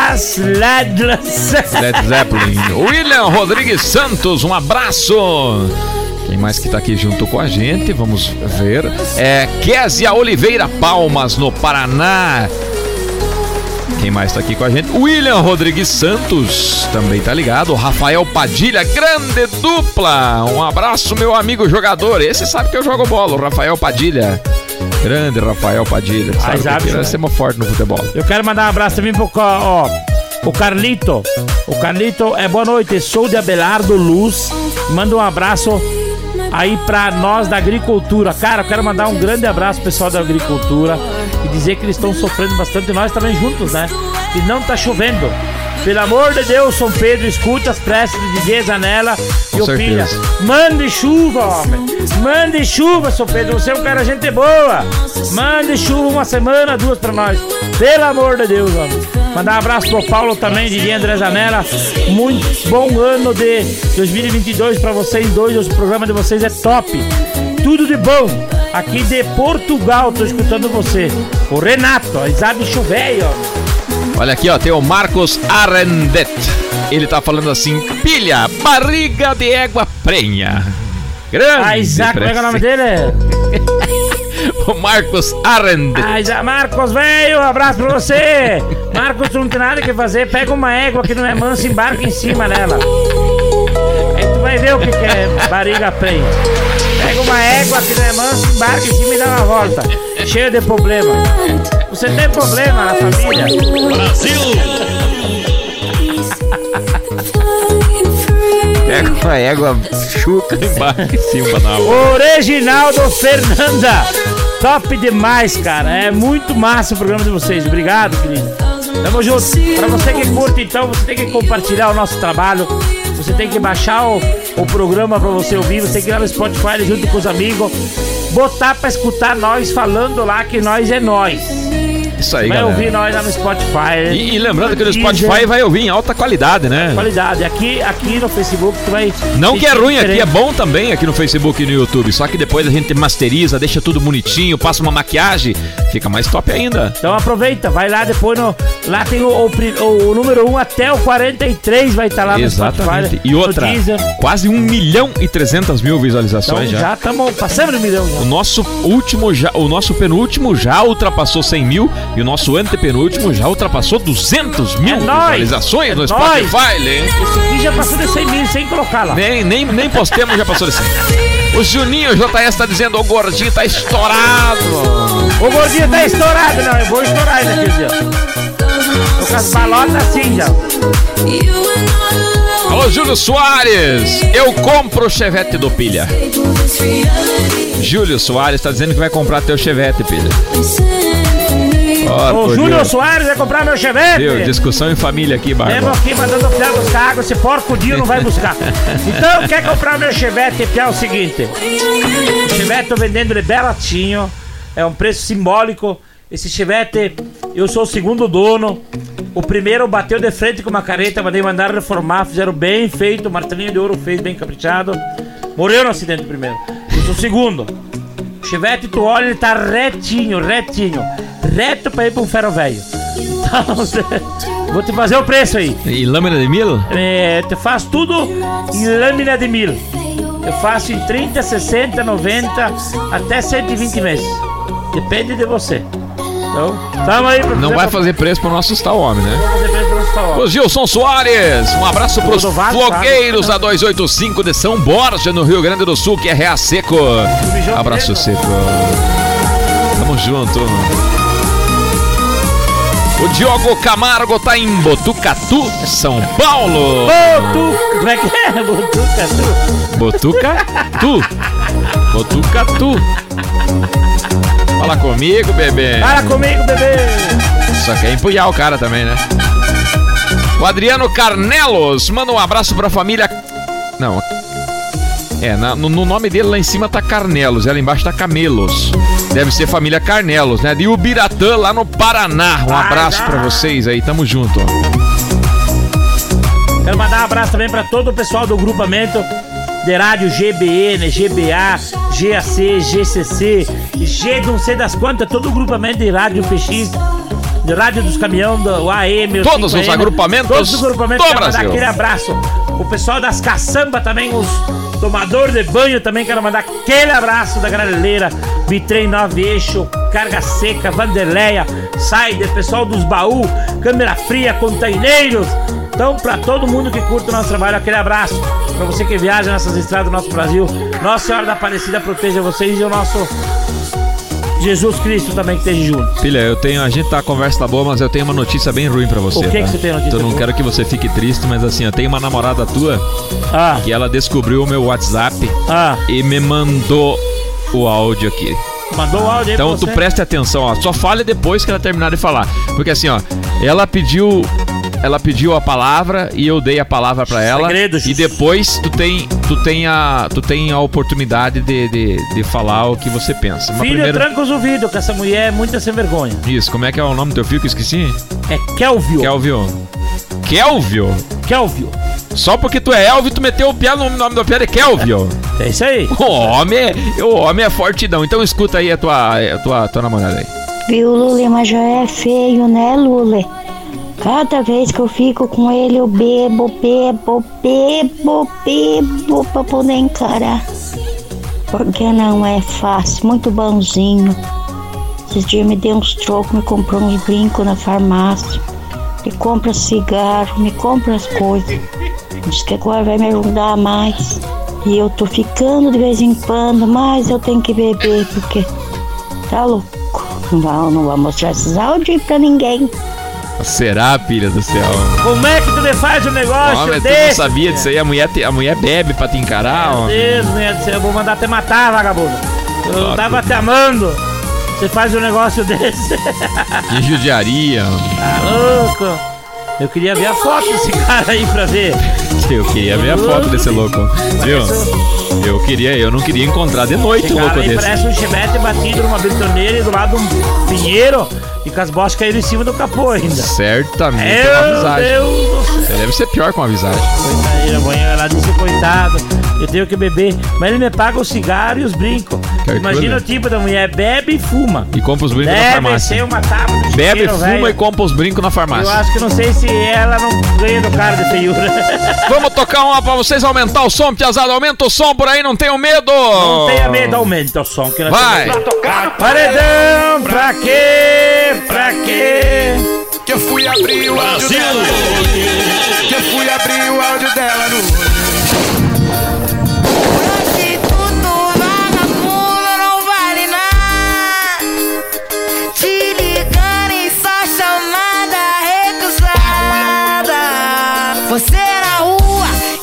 Zeppelin. William Rodrigues Santos, um abraço. Quem mais que tá aqui junto com a gente? Vamos ver. Késia Oliveira Palmas, no Paraná. Quem mais tá aqui com a gente? William Rodrigues Santos também tá ligado. Rafael Padilha, grande dupla. Um abraço, meu amigo jogador. Esse sabe que eu jogo bola, o Rafael Padilha. Grande Rafael Padilha. Sabe que ser forte no futebol. Eu quero mandar um abraço também pro o Carlito. O Carlito, boa noite. Sou de Abelardo Luz. Manda um abraço aí pra nós da agricultura. Cara, eu quero mandar um grande abraço pro pessoal da agricultura e dizer que eles estão sofrendo bastante, nós também juntos, né? E não tá chovendo. Pelo amor de Deus, São Pedro, escuta as preces do DJ Zanella e o Pilha. Mande chuva, homem. Mande chuva, São Pedro. Você é um cara gente boa. Mande chuva 1 semana, 2 pra nós. Pelo amor de Deus, homem. Mandar um abraço pro Paulo também, DJ André Zanella. Muito bom ano de 2022 pra vocês dois. O programa de vocês é top. Tudo de bom. Aqui de Portugal, tô escutando você. O Renato, a Isabe Chuveio. Olha aqui, ó, tem o Marcos Arendet. Ele tá falando assim: pilha, barriga de égua prenha. Grande. Isaac, como é que é o nome dele? O Marcos Arendet. Marcos, velho, um abraço pra você. Marcos, tu não tem nada que fazer. Pega uma égua que não é mansa e embarca em cima dela. Aí tu vai ver o que é barriga prenha. Pega uma égua que não é mansa, embarca em cima e dá uma volta. Cheio de problema. Você tem problema na família? Brasil! Pega uma égua, chuta e embarca em cima na hora. Reginaldo Fernanda. Top demais, cara. É muito massa o programa de vocês. Obrigado, querido. Tamo junto. Pra você que curte, então, você tem que compartilhar o nosso trabalho. Você tem que baixar o programa pra você ouvir. Você tem que ir lá no Spotify junto com os amigos. Botar pra escutar nós falando lá que nós é nós. Isso aí, vai galera. Ouvir nós lá no Spotify. E lembrando que no Spotify vai ouvir em alta qualidade, né? Qualidade. Aqui no Facebook tu vai... Não que é ruim, aqui é bom também, aqui no Facebook e no YouTube. Só que depois a gente masteriza, deixa tudo bonitinho, passa uma maquiagem, fica mais top ainda. Então aproveita, vai lá depois lá tem o número 1 até o 43 vai estar lá no Spotify. E outra, quase 1.300.000 visualizações. Então, já estamos passando de 1 milhão. Já. O nosso penúltimo já ultrapassou 100 mil. E o nosso antepenúltimo já ultrapassou 200 mil visualizações no Spotify, né? Esse aqui já passou de 100 mil, sem colocar lá. Nem postemos, já passou de 100. O Juninho JS tá dizendo: o gordinho tá estourado. O gordinho tá estourado, não, eu vou estourar ele aqui, ó. Tô com as balotas assim já. Alô, Júlio Soares. Eu compro o Chevette do Pilha. Júlio Soares tá dizendo que vai comprar teu Chevette, Pilha. O Júlio Soares vai comprar meu Chevette. Viu? Discussão em família aqui, Barba. Lembro aqui mandando o Piau buscar água. Esse porco dia não vai buscar. Então, quer comprar meu Chevette, Piau? É o seguinte: o Chevette tô vendendo ele baratinho. É um preço simbólico. Esse Chevette, eu sou o segundo dono. O primeiro bateu de frente com uma careta, mandaram reformar, fizeram bem feito, martelinho de ouro feito, bem caprichado. Morreu no acidente primeiro. Eu sou o segundo. O Chevette, tu olha, ele tá retinho. Reto pra ir pra um ferro velho. Então, vou te fazer o preço aí. E lâmina de mil? Te faço tudo em lâmina de mil. Eu faço em 30, 60, 90, até 120 meses. Depende de você. Então, tamo aí pra Não vai fazer preço pra não assustar o homem, né? Não vai fazer preço pra não assustar o homem. O Gilson Soares, um abraço pros flogueiros da 285 de São Borja, no Rio Grande do Sul, que é Rea Seco. Abraço seco. Tamo junto. O Diogo Camargo tá em Botucatu, São Paulo. Como é que é? Botucatu. Fala comigo, bebê. Só quer empulhar o cara também, né? O Adriano Carnelos manda um abraço pra família. Não. No nome dele lá em cima tá Carnelos, lá embaixo tá Camelos. Deve ser família Carnelos, né? De Ubiratã, lá no Paraná. Um abraço pra vocês aí, tamo junto. Quero mandar um abraço também pra todo o pessoal do grupamento de rádio GBN, GBA, GAC, GCC, G não sei das quantas, todo o grupamento de rádio PX, de rádio dos caminhões, do AM, todos os agrupamentos, todos os agrupamentos, do quero mandar Brasil. aquele abraço. O pessoal das caçambas também, os tomadores de banho também, quero mandar aquele abraço da Gralheira, Bitrem 9 Eixo, Carga Seca, Vanderleia, Saider, pessoal dos baú, Câmera Fria, Containeiros. Então, pra todo mundo que curte o nosso trabalho, aquele abraço. Pra você que viaja nessas estradas do nosso Brasil, Nossa Senhora da Aparecida proteja vocês e o nosso Jesus Cristo também que esteja junto. Filha, a gente a conversa tá boa, mas eu tenho uma notícia bem ruim pra você. O que tá? que você tem notícia Eu não boa? quero que você fique triste, mas assim, eu tenho uma namorada tua que ela descobriu o meu WhatsApp e me mandou o áudio aqui. Mandou o áudio aí Então pra tu você? preste atenção, ó. Só fale depois que ela terminar de falar. Porque assim, ó, ela pediu a palavra e eu dei a palavra pra ela. Segredo, e depois tu tem a oportunidade de falar o que você pensa. Mas Filho, primeiro... tranca os ouvidos, que essa mulher é muito sem vergonha. Isso, como é que é o nome do teu filho que eu esqueci? É Kelvio. Kelvio? Só porque tu é Elvio, tu meteu o piá no nome do piá de Kelvio. É isso aí. O homem é fortidão. Então escuta aí a tua namorada aí. Viu, Lule, mas já é feio, né, Lule? Cada vez que eu fico com ele, eu bebo pra poder encarar. Porque não é fácil, muito bonzinho. Esses dias me deu uns trocos, me comprou uns brincos na farmácia. Me compra cigarro, me compra as coisas. Diz que agora vai me ajudar mais. E eu tô ficando de vez em quando, mas eu tenho que beber, porque tá louco. Não vou mostrar esses áudios pra ninguém. Será, filha do céu? Como é que tu me faz um negócio Homem, tu desse? não sabia disso aí? A mulher bebe pra te encarar, ó. Meu Deus, mulher do céu, eu vou mandar até matar, vagabundo. Eu tava te amando. Você faz um negócio desse. Que judiaria. Tá louco? Eu queria ver a foto desse cara aí pra ver. Eu queria ver a foto desse louco. Viu? Eu não queria encontrar de noite um louco aí desse. parece um chevette batido numa betoneira e do lado um pinheiro e com as bochas caíram em cima do capô ainda. Certamente é uma visagem. Você deve ser pior com uma visagem. Coitadinha, amanhã ela disse, coitado, eu tenho que beber. Mas ele me paga o cigarro e os brincos. Imagina o tipo da mulher, bebe e fuma. E compra os brincos na Deve farmácia. ser uma tábua de Bebe, chiqueiro, fuma velho. e compra os brincos na farmácia. Eu acho que não sei se ela não ganha do cara de feiura. Vamos tocar uma pra vocês aumentar o som, piazada. Aumenta o som por aí, não tenham medo. Não tenha medo, aumenta o som que nós Vai. temos pra tocar. Paredão, pra quê? Pra quê? Que eu fui abrir o áudio dela. Que eu fui abrir o áudio dela no... Prostituto, vagabundo, não vale nada. Te ligando em só chamada recusada. Você na rua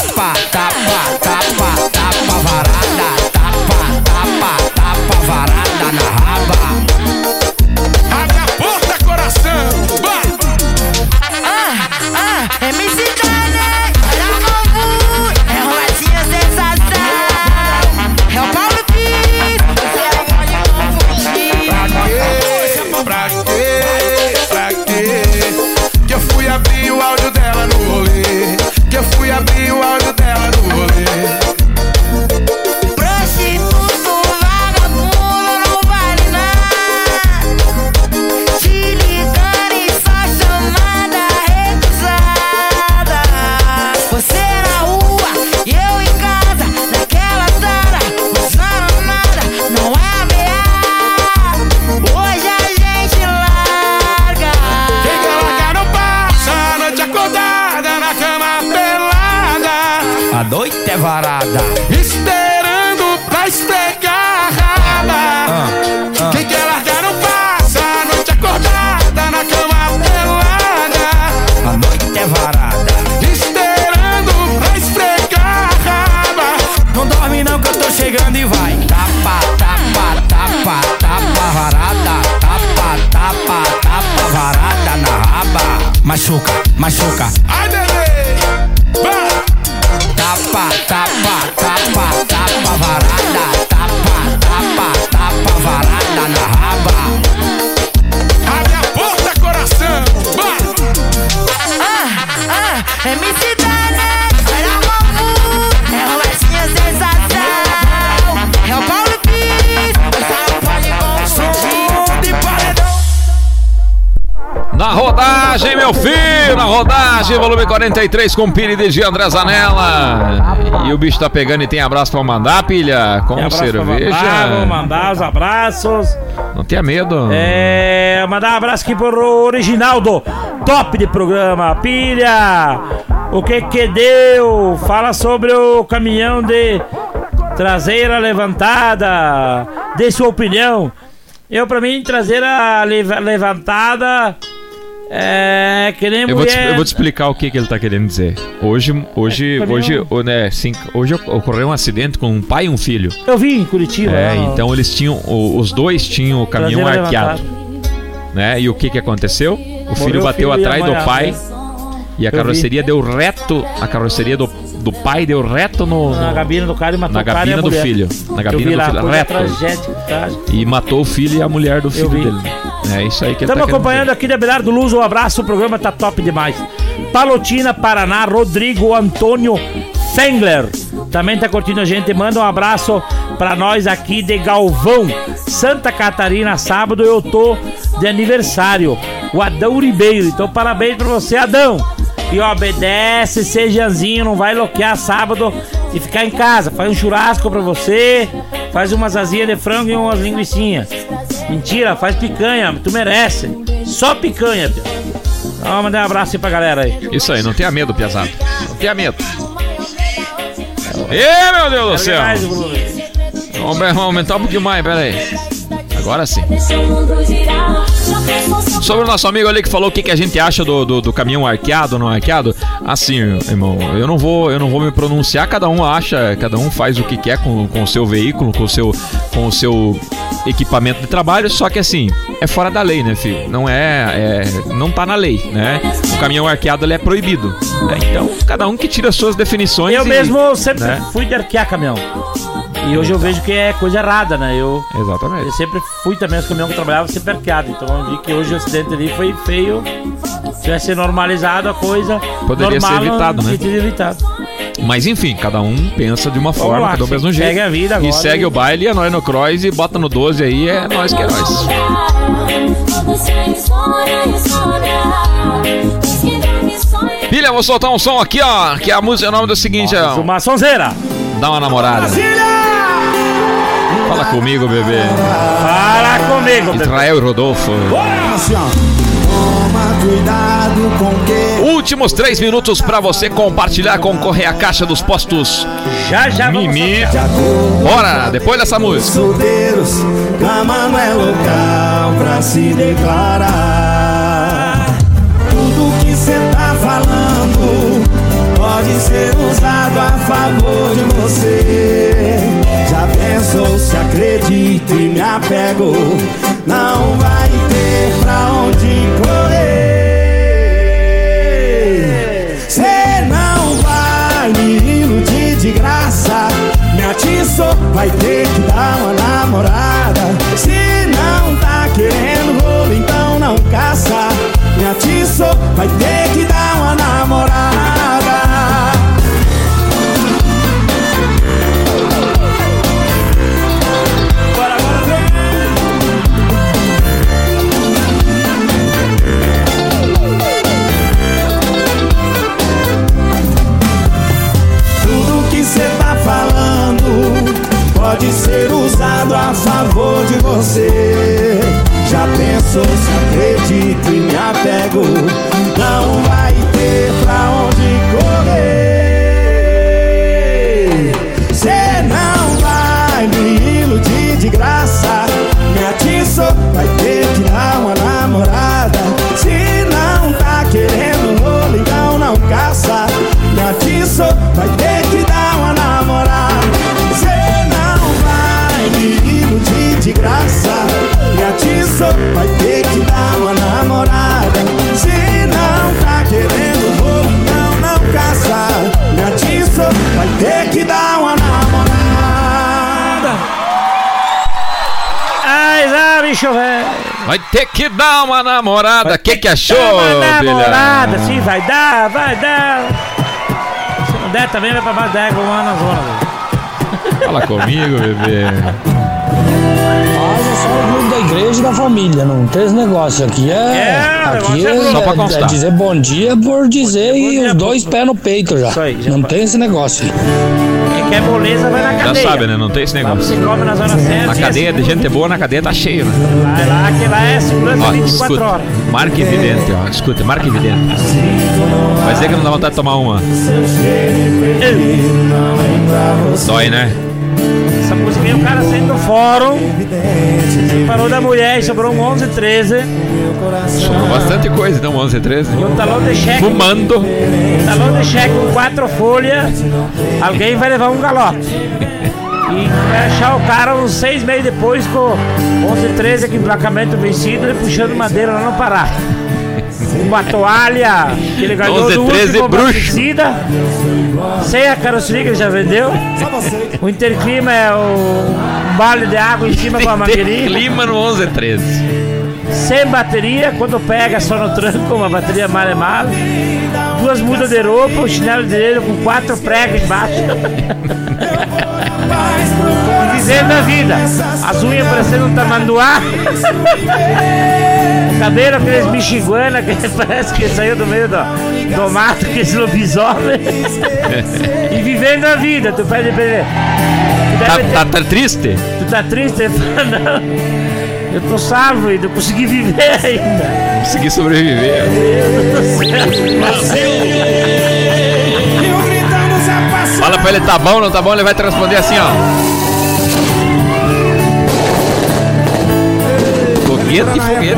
Tapa, tapa, tapa, tapa varada. Tapa, tapa, tapa varada na raba. Abre a porta, coração. MC Dane, é Roletinha sensação. É o Paulo Pires, você pode confundir. Pra quê? Que eu fui abrir o áudio dela no rolê. Que eu fui abrir o áudio dela no rolê. Prostituto, vagabundo, não vale nada. Te ligando e só chamada recusada. Você na rua e eu em casa, naquela sala, usando nada, não é ameaça. Hoje a gente larga. Quem quer largar não passa a noite acordada na cama pelada. A noite é varada. Esperando pra esfregar a raba. Quem quer largar não passa a noite acordada na cama pelada. A noite é varada. Esperando pra esfregar a raba. Não dorme não que eu tô chegando e vai. Tapa, tapa, tapa, tapa varada. Tapa, tapa, tapa varada na raba. Machuca, machuca. Ai, bebê! Vai! Tapa, tapa, tapa, tapa varada. Tapa, tapa, tapa varada na raba. Abre a porta, coração! Vai! MC Dane, era Mamu, é Roletinha sensação. É o Paulo Pires, você não pode confundir. De paredão. Na rodagem, meu filho, na rodagem, volume 43 com Pilha e de André Zanella. E o bicho tá pegando e tem abraço pra mandar, Pilha? Com cerveja. Vou mandar os abraços. Não tenha medo. Mandar um abraço aqui pro Originaldo. Top de programa, Pilha. O que deu? Fala sobre o caminhão de traseira levantada. Dê sua opinião. Pra mim, traseira levantada é que nem mulher. Eu vou te explicar o que ele tá querendo dizer. Hoje ocorreu um acidente com um pai e um filho. Eu vi em Curitiba. Então eles tinham, os dois tinham o caminhão arqueado, né? E o que aconteceu? O filho bateu atrás do pai e a carroceria deu reto. A carroceria do pai deu reto na gabina do cara e matou na gabina do filho. Na gabina do filho, reto. E matou o filho e a mulher do filho dele. É isso aí que ele tá Estamos acompanhando aqui de Abelardo Luz. Um abraço, o programa tá top demais. Palotina, Paraná, Rodrigo Antônio Fengler também tá curtindo a gente. Manda um abraço pra nós aqui de Galvão, Santa Catarina. Sábado eu tô de aniversário, o Adão Ribeiro. Então parabéns pra você, Adão. E obedece, sejanzinho, não vai loquear sábado e ficar em casa. Faz um churrasco pra você, faz umas asinhas de frango e umas linguiçinhas. Mentira, faz picanha, tu merece. Só picanha, Pia. Então, mandar um abraço aí pra galera aí. Isso aí, não tenha medo, piazada. Não tenha medo. Ê, meu Deus do céu. Vamos aumentar um pouquinho mais, pera aí. Agora sim. Sobre o nosso amigo ali que falou o que a gente acha do caminhão arqueado ou não arqueado. Assim, irmão, eu não vou me pronunciar. Cada um faz o que quer com o seu veículo, com o seu equipamento de trabalho. Só que assim, é fora da lei, né, filho? Não tá na lei, né? O caminhão arqueado ele é proibido, né? Então, cada um que tira as suas definições. Eu mesmo sempre fui de arquear caminhão. E hoje eu vejo que é coisa errada, né? Exatamente. Eu sempre fui também, os caminhões que eu trabalhava sempre arqueado. Então eu vi que hoje o acidente ali foi feio. Se tivesse normalizado a coisa, poderia normal, ser evitado, né? Teria evitado. Mas enfim, cada um pensa de uma forma, cada um pensa de um jeito. Segue a vida agora. E segue o baile, é nós no cross e bota no 12 aí, é nós que é nós. Filha, vou soltar um som aqui, ó. Que a música, o nome do seguinte, ó. Uma sonzeira. Dá uma namorada. Fala comigo, bebê. Fala comigo, bebê. Israel e Rodolfo. Toma cuidado com que... Últimos 3 minutos pra você compartilhar, concorrer à caixa dos postos. Já Mimi. Bora, depois dessa música. Solteiros, cama não é local pra se declarar. Tudo que cê tá falando pode ser usado a favor de você. Já pensou se acredito e me apego? Não vai ter pra onde correr. Cê não vai me iludir de graça. Me atiçou, vai ter que dar uma namorada. Se não tá querendo rolo, então não caça. Me atiçou, vai ter que dar uma namorada. Tudo que cê tá falando pode ser usado a favor de você. Já pensou se acredito e me apego? Não vai ter pra onde correr. Cê não vai me iludir de graça. Me atiçou, vai ter que dar uma namorada. Se não tá querendo rolo, então não caça. Me atiçou, vai ter que dar uma namorada. Cê não vai me iludir de graça. Me atiçou, vai ter que dar uma namorada. Se não tá querendo rolo, então não caça. Me atiçou, vai ter que dar uma namorada. Ai, já, bicho velho. Vai ter que dar uma namorada. Que achou, Uma namorada, Bilha? sim, vai dar, vai dar. Se não der também, vai pra baixo da égua lá na zona, velho. Fala comigo, bebê. Mas é só o grupo da igreja e da família, não tem esse negócio aqui. Aqui Só pra constar. é dizer bom dia por dizer e os dois pés no peito já. Não tem esse negócio aí. Quem quer moleza vai na Já cadeia. sabe, né? Não tem esse negócio. Você come na zona certa. Na cadeia de gente boa, na cadeia tá cheio, né? Vai lá, que lá é segurança Ó, 24 escuta, horas. marca evidente, ó. Escuta, marca evidente. Vai dizer que não dá vontade de tomar uma. Dói, né? Essa música aí, o cara saindo do fórum, separou da mulher e sobrou um 11, 13. Sobrou bastante coisa, então, 11 e 13. E um talão de cheque. Fumando. Talão de cheque com 4 folhas. Alguém vai levar um galope. E vai achar o cara uns 6 meses depois com 11, 13 aqui, emplacamento vencido, ele puxando madeira lá no Pará. Uma toalha que ele ganhou 11, do 13 último bruxo. batizacida, sem a carroceria que ele já vendeu. O interclima é um balde de água em cima com a mangueirinha. Clima no 11 e 13. Sem bateria, quando pega só no tranco, uma bateria malemada. 2 mudas de roupa, o chinelo dele com 4 pregos embaixo. E vivendo a vida. As unhas parecendo um tamanduá. O cabelo aqueles bichiguana que parece que saiu do meio do mato, que esse lobisomem. E vivendo a vida. Tu pede pra ele. Tá triste? Tu tá triste? Ele fala, não. Eu tô salvo e não consegui viver ainda. Consegui sobreviver. Fala pra ele, tá bom, não tá bom? Ele vai te responder assim, ó. Foguete e foguete.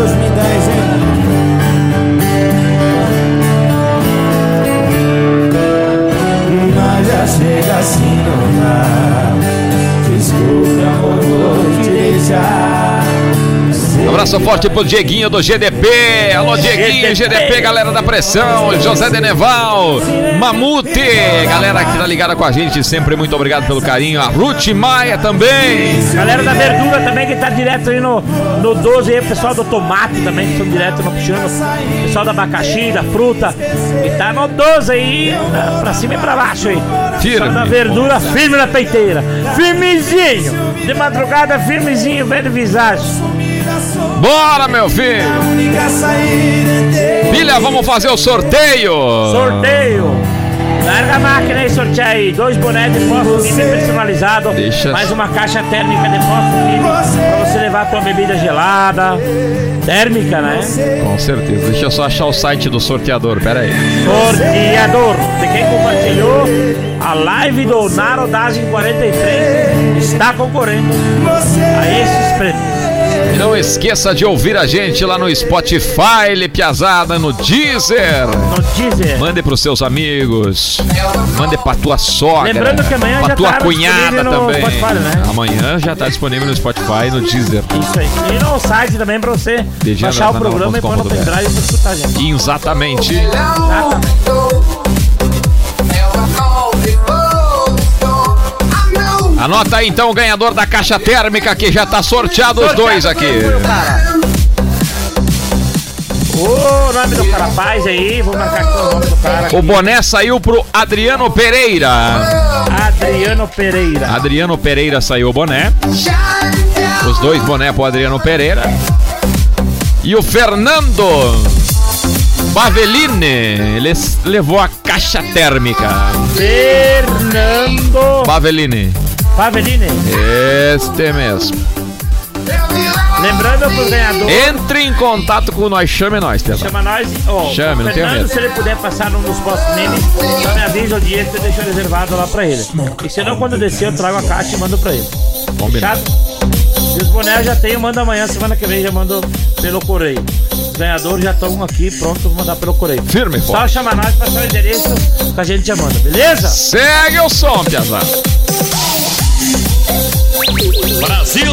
Mas já chega assim, não dá. Desculpe, amor, vou te deixar. Abraço forte pro Dieguinho do GDP. Alô, Dieguinho, GDP, galera da pressão. José Deneval, Mamute, galera que tá ligada com a gente sempre. Muito obrigado pelo carinho. A Ruth Maia também. Galera da verdura também que tá direto aí no 12 aí, o pessoal do tomate também que estão direto no puxando. O pessoal do abacaxi, da fruta. E tá no 12 aí, pra cima e pra baixo aí. Firme. Da verdura firme na peiteira. Firmezinho. De madrugada, firmezinho, velho visagem. Bora, meu filho. Filha, vamos fazer o sorteio. Sorteio. Larga a máquina e sorteia aí. 2 bonés de fósforo personalizado. Mais uma caixa térmica de fósforo pra você levar a tua bebida gelada. Térmica, né? Com certeza. Deixa eu só achar o site do sorteador. Pera aí. Sorteador. De quem compartilhou a live do Narodagem 43 está concorrendo a esses prêmios. E não esqueça de ouvir a gente lá no Spotify, Piazada, no Deezer. No Deezer. Mande pros seus amigos. Mande pra tua sogra. Lembrando que amanhã pra já tua tá cunhada no também. Spotify, né? Amanhã já tá disponível no Spotify e no Deezer. Isso aí. E no site também pra você baixar o programa e pôr no pendrive pra escutar a gente. Exatamente. Anota aí então o ganhador da caixa térmica que já tá sorteado os dois aqui. O nome do rapaz aí, vou marcar aqui o nome do cara. O boné saiu pro Adriano Pereira. Adriano Pereira saiu o boné. Os dois boné pro Adriano Pereira. E o Fernando Baveline, ele levou a caixa térmica. Fernando Baveline. Este mesmo. Lembrando pro ganhador. Entre em contato com nós, chame nós, Pedro. Chama nós. Chame, não tenha medo. Se ele puder passar num dos postos nele, só me avisa o dia que eu deixo reservado lá pra ele. E se não, quando descer, eu trago a caixa e mando pra ele. Combinado. E os bonés já tenho, manda amanhã, semana que vem já mando pelo correio. Os ganhadores já estão aqui prontos pra mandar pelo correio. Firme, pô. Só chamar nós, passar o endereço que a gente já manda, beleza? Segue o som, Piazada. Brasil!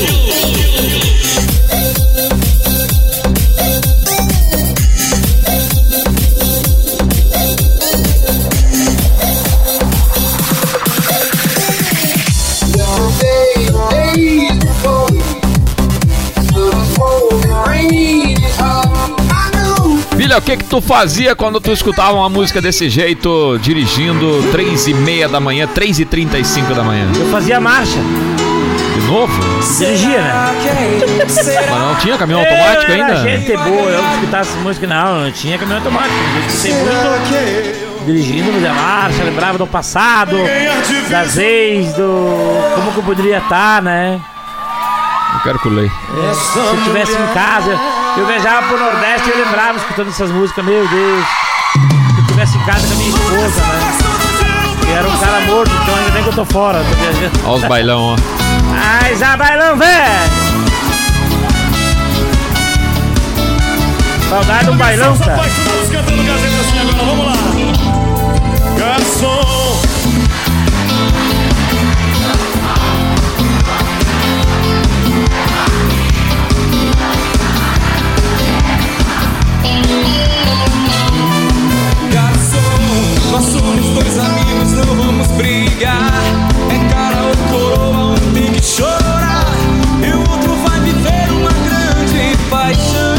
Filha, o que tu fazia quando tu escutava uma música desse jeito, dirigindo 3h30 da manhã, 3h35 da manhã? Eu fazia marcha. De novo? Dirigia, né? Mas não tinha caminhão automático ainda? Era gente boa, eu escutava essa música, não tinha caminhão automático. Eu escutei muito dirigindo, fazia marcha, lembrava do passado, das ex, como que eu poderia estar, né? Eu quero que eu leia. Se eu estivesse em casa, eu viajava pro Nordeste e eu lembrava escutando essas músicas, meu Deus. Se eu estivesse em casa com a minha esposa, né? Que era um cara morto, então ainda bem que eu tô fora, tô viajando. Olha os bailão, ó. Mas a bailão, velho! Saudade do bailão, cara. Apaixonados cantando Gazeta assim agora, vamos lá. Garçom. Nós somos dois amigos, não vamos brigar. É cara ou coroa, um tem que chorar e o outro vai viver uma grande paixão.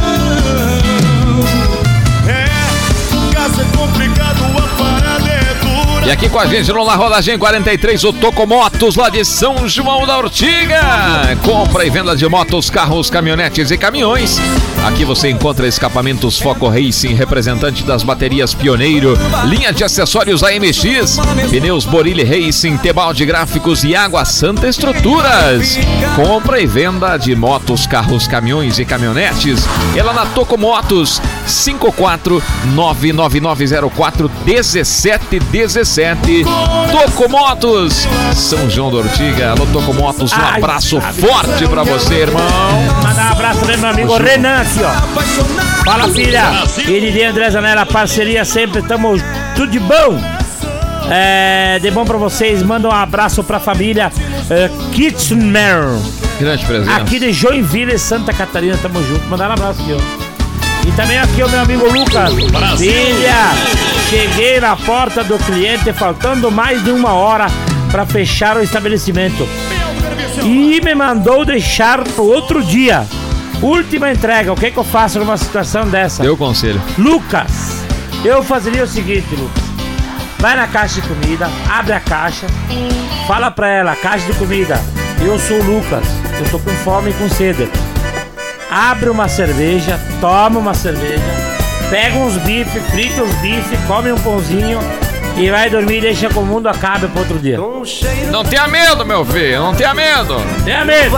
Casa é complicado, a parada é dura. E aqui com a gente no La Rodagem 43, o Tocomotos, lá de São João da Ortiga. Compra e venda de motos, carros, caminhonetes e caminhões. Aqui você encontra escapamentos Foco Racing, representante das baterias Pioneiro, linha de acessórios AMX, pneus Borilli Racing, Tebalde Gráficos e Água Santa Estruturas. Compra e venda de motos, carros, caminhões e caminhonetes. Ela na Tocomotos, 54999041717. Tocomotos, São João da Ortiga. Alô, Tocomotos, um abraço forte pra você, irmão. Mandar um abraço também pro meu amigo Renan aqui, ó. Fala, filha. Ele de André Zanella, parceria sempre, tamo tudo de bom. De bom pra vocês. Manda um abraço pra família Kitchener. Grande presença. Aqui de Joinville, Santa Catarina, tamo junto. Mandar um abraço aqui, ó. E também aqui o meu amigo Lucas. Filha, cheguei na porta do cliente faltando mais de 1 hora pra fechar o estabelecimento. E me mandou deixar pro outro dia. Última entrega, o que eu faço numa situação dessa? Deu conselho. Lucas, eu fazeria o seguinte, Lucas. Vai na caixa de comida, abre a caixa, fala pra ela, caixa de comida, eu sou o Lucas, eu tô com fome e com sede. Abre uma cerveja, toma uma cerveja, pega uns bifes, frita os bifes, come um pãozinho e vai dormir e deixa que o mundo acabe pro outro dia. Não tenha medo, meu filho, não tenha medo. Tenha medo.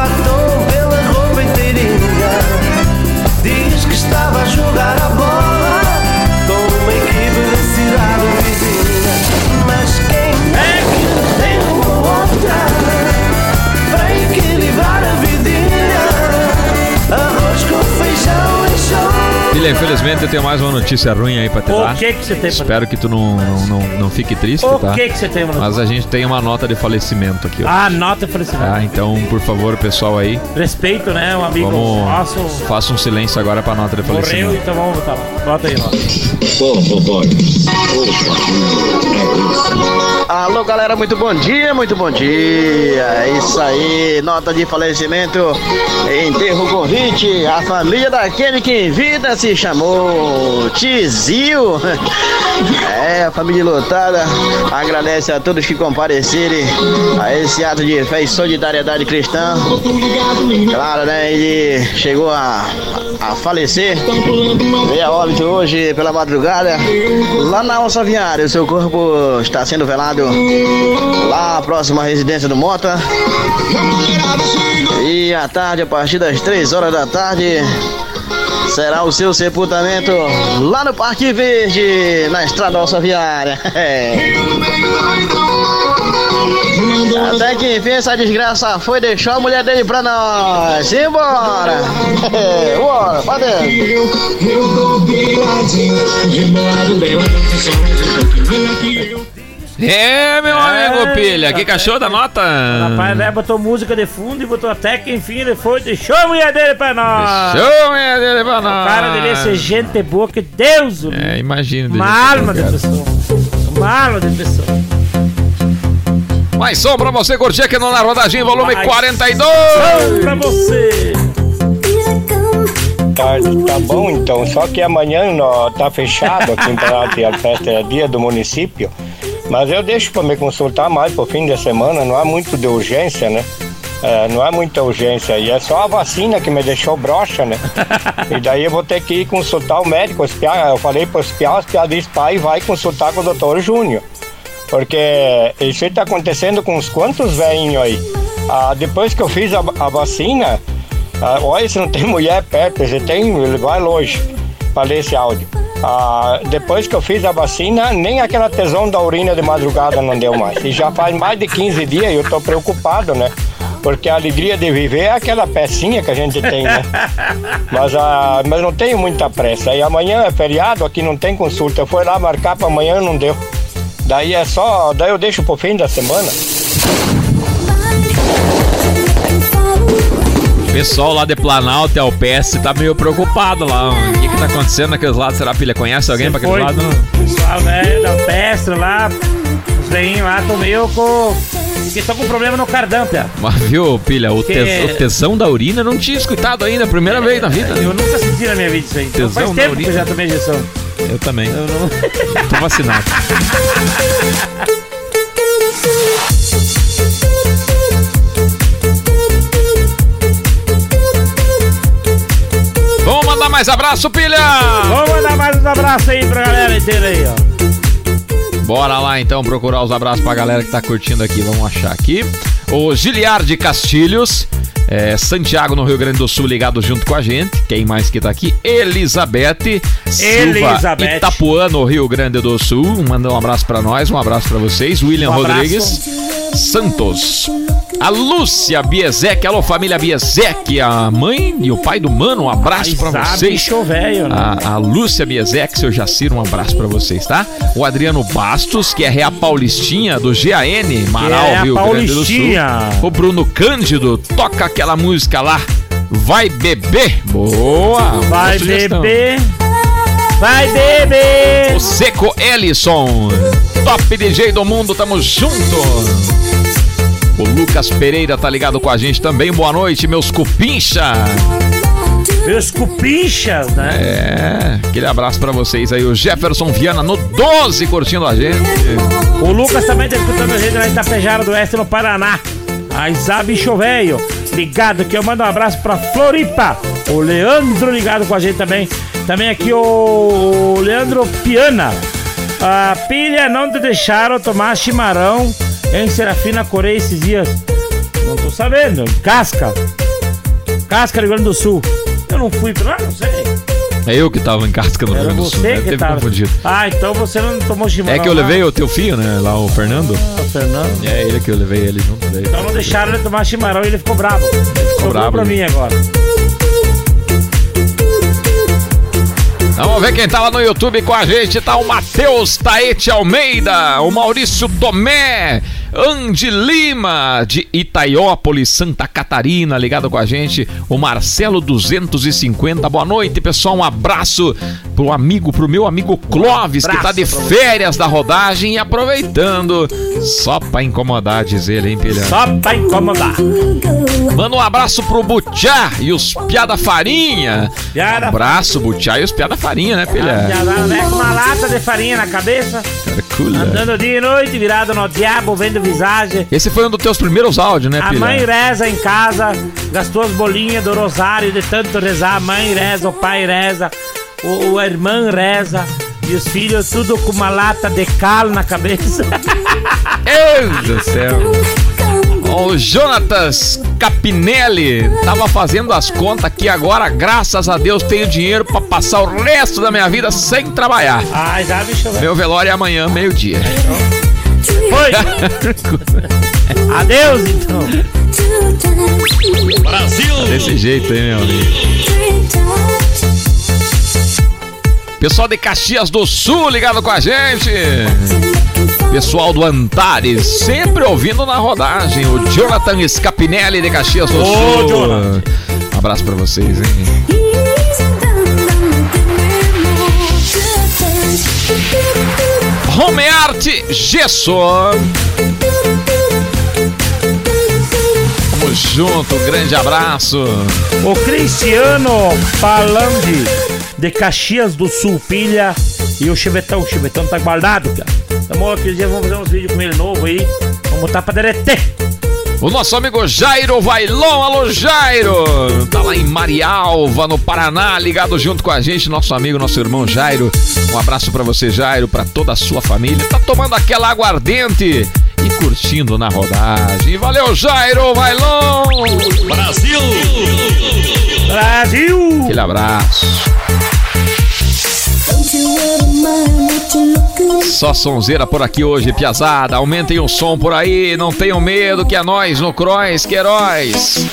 Diz que estava a jogar a bola com uma equipe da cidade vizinha. Mas quem é que tem uma outra para equilibrar a vidinha? Pilha, infelizmente eu tenho mais uma notícia ruim aí pra te dar. O que você tem pra Espero que tu não fique triste, O tá? que você tem, mano? Mas a gente tem uma nota de falecimento aqui, ó. Ah, nota de falecimento. Tá, então, por favor, pessoal aí. Respeito, né? Um amigo nosso. Faça um silêncio agora pra nota de falecimento. Morreu, então vamos botar. Bota aí, nota. Alô, galera, muito bom dia, muito bom dia. É isso aí, nota de falecimento, enterro convite. A família daquele que em vida se chamou Tizio. É, a família lotada agradece a todos que comparecerem a esse ato de fé e solidariedade cristã. Claro, né, ele chegou a falecer, veio a óbito hoje pela madrugada, lá na Alça Viária. O seu corpo está sendo velado lá próximo à residência do Mota. E à tarde, a partir das 3 horas da tarde, será o seu sepultamento lá no Parque Verde, na Estrada Alça Viária. Até que enfim essa desgraça foi, deixou a mulher dele pra nós. Simbora! Bora, pra dentro! É, meu amigo Pilha, que cachorro da nota? O rapaz, né, botou música de fundo e botou até que enfim ele foi, deixou a mulher dele pra nós. Deixou a mulher dele pra nós. O cara dele é ser gente boa, que Deus o É, imagina. uma alma de pessoa. Uma alma de pessoa. Mais som pra você curtir aqui no Na Rodagem, volume 42. Som pra você. Tá bom então, só que amanhã tá fechado aqui em Pelotas, a festa é dia do município. Mas eu deixo para me consultar mais pro fim de semana, não há muito de urgência, né? Não há muita urgência, e é só a vacina que me deixou broxa, né? E daí eu vou ter que ir consultar o médico, eu falei pro espiar, o espiar disse, pai, vai consultar com o doutor Júnior. Porque isso tá acontecendo com uns quantos velhinhos aí. Depois que eu fiz a vacina, olha, se não tem mulher perto, ele vai longe para ler esse áudio. Depois que eu fiz a vacina, nem aquela tesão da urina de madrugada não deu mais. E já faz mais de 15 dias e eu tô preocupado, né? Porque a alegria de viver é aquela pecinha que a gente tem, né? Mas não tenho muita pressa. E amanhã é feriado, aqui não tem consulta. Eu fui lá marcar para amanhã, não deu. Daí eu deixo pro fim da semana. O pessoal lá de Planalto e Alpestre tá meio preocupado lá. O que tá acontecendo naqueles lados? Será, Pilha? Conhece alguém pra aquele lado? Pessoal, né, da Alpestre lá, os velhinhos lá estão meio com... que estão com problema no cardan, Pia. Mas viu, Pilha, o tesão da urina eu não tinha escutado ainda, primeira vez na vida. Eu nunca senti na minha vida isso aí. Então faz tempo que eu já tomei injeção. Eu também. Tô vacinado. Vamos mandar mais abraço, Pilha! Vamos mandar mais uns abraços aí pra galera inteira aí, ó. Bora lá então procurar os abraços pra galera que tá curtindo aqui. Vamos achar aqui. O Giliardi Castilhos, Santiago, no Rio Grande do Sul, ligado junto com a gente. Quem mais que tá aqui? Elizabeth Silva, Itapuã, no Rio Grande do Sul. Manda um abraço pra nós, um abraço pra vocês. William Rodrigues Santos. A Lúcia Biezek, alô família Biezek, a mãe e o pai do Mano, um abraço pra vocês. Bicho velho, né? A Lúcia Biezek, seu Jaciro, um abraço pra vocês, tá? O Adriano Bastos, que é Rea Paulistinha do GAN, Marau, Rio Grande do Sul. O Bruno Cândido, toca aquela música lá, Vai Beber. Boa! Vai beber, vai beber. O Seco Ellison, top DJ do mundo, tamo junto. O Lucas Pereira tá ligado com a gente também. Boa noite, meus cupincha. Meus cupinchas, né? Aquele abraço pra vocês aí. O Jefferson Viana no 12 curtindo a gente. O Lucas também tá escutando a gente lá em Itapejara do Oeste, no Paraná. A Isa Bicho Velho, ligado aqui. Eu mando um abraço pra Floripa. O Leandro ligado com a gente também. Também aqui o Leandro Piana. A Pilha, não te deixaram tomar chimarrão em Serafina Coreia esses dias? Não tô sabendo. Casca, Rio Grande do Sul. Eu não fui pra lá, não sei. É eu que tava em Casca no Rio Grande do Sul. Você que tava. Confundido. Então você não tomou chimarrão. É que eu levei o teu filho, né? Lá o Fernando. O Fernando. É ele que eu levei ele junto daí. Então não deixaram ele tomar chimarrão e ele ficou bravo. Ficou bravo pra mim agora. Vamos ver quem tá lá no YouTube com a gente. Tá o Matheus Taete Almeida, o Maurício Tomé, Andy Lima, de Itaiópolis, Santa Catarina, ligado com a gente. O Marcelo 250. Boa noite, pessoal. Um abraço pro meu amigo Clóvis, que tá de férias da rodagem e aproveitando. Só pra incomodar, diz ele, hein, Pilha? Só pra incomodar. Manda um abraço pro Butiá e os Piada Farinha. Um abraço, Butiá e os Piada Farinha, né, Pilha? Com uma lata de farinha na cabeça, andando dia e noite, virado no diabo, vendo visagem. Esse foi um dos teus primeiros áudios, né, Pilha? A mãe reza em casa, gastou as bolinhas do rosário de tanto rezar. A mãe reza, o pai reza, a irmã reza. E os filhos tudo com uma lata de cal na cabeça. Deus do céu. O Jonatas Capinelli tava fazendo as contas que agora, graças a Deus, tenho dinheiro pra passar o resto da minha vida sem trabalhar. Ai, já, bicho. Meu velório é amanhã, meio-dia. Foi. Adeus, então. Brasil! Desse jeito aí, meu amigo. Pessoal de Caxias do Sul ligado com a gente. Pessoal do Antares, sempre ouvindo na rodagem. O Jonathan Scapinelli de Caxias do Sul. Jonathan. Um abraço pra vocês, hein? Homearte Gesso. Tamo junto, grande abraço. O Cristiano Palandi de Caxias do Sul, Pilha. E o Chivetão tá guardado, cara. Tamo aqui, vamos fazer uns vídeos com ele novo aí. Vamos botar pra derreter. O nosso amigo Jairo Vailon, alô Jairo, tá lá em Marialva, no Paraná, ligado junto com a gente, nosso amigo, nosso irmão Jairo. Um abraço pra você, Jairo, pra toda a sua família. Tá tomando aquela aguardente e curtindo na rodagem. Valeu, Jairo Vailon! Brasil! Brasil! Aquele abraço. Só sonzeira por aqui hoje, piazada. Aumentem o som por aí, não tenham medo, que é nós no Crois Queiroz.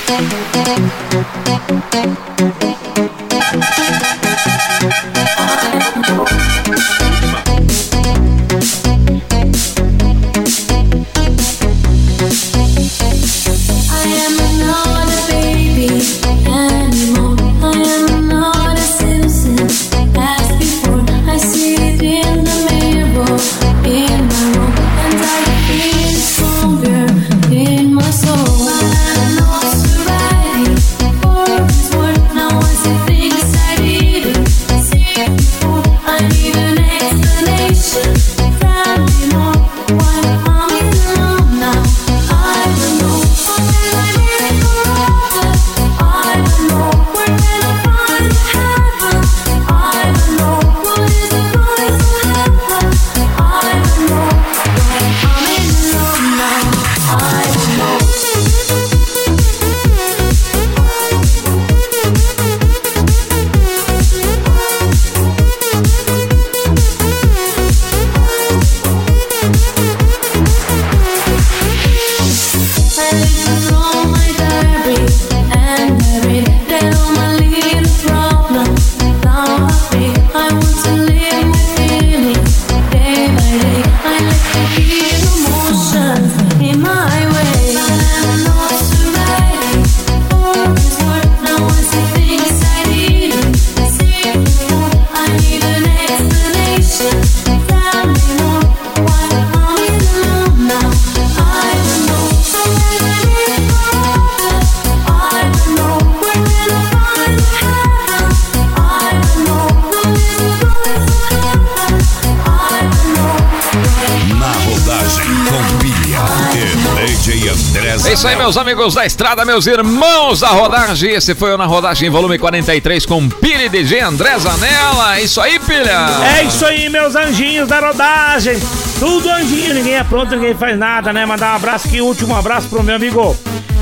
É isso aí, meus amigos da estrada, meus irmãos da rodagem. Esse foi o Na Rodagem, volume 43, com Pilha e DJ André Zanella. É isso aí, Pilha. É isso aí, meus anjinhos da rodagem. Tudo anjinho, ninguém é pronto, ninguém faz nada, né? Mandar um abraço aqui, último abraço pro meu amigo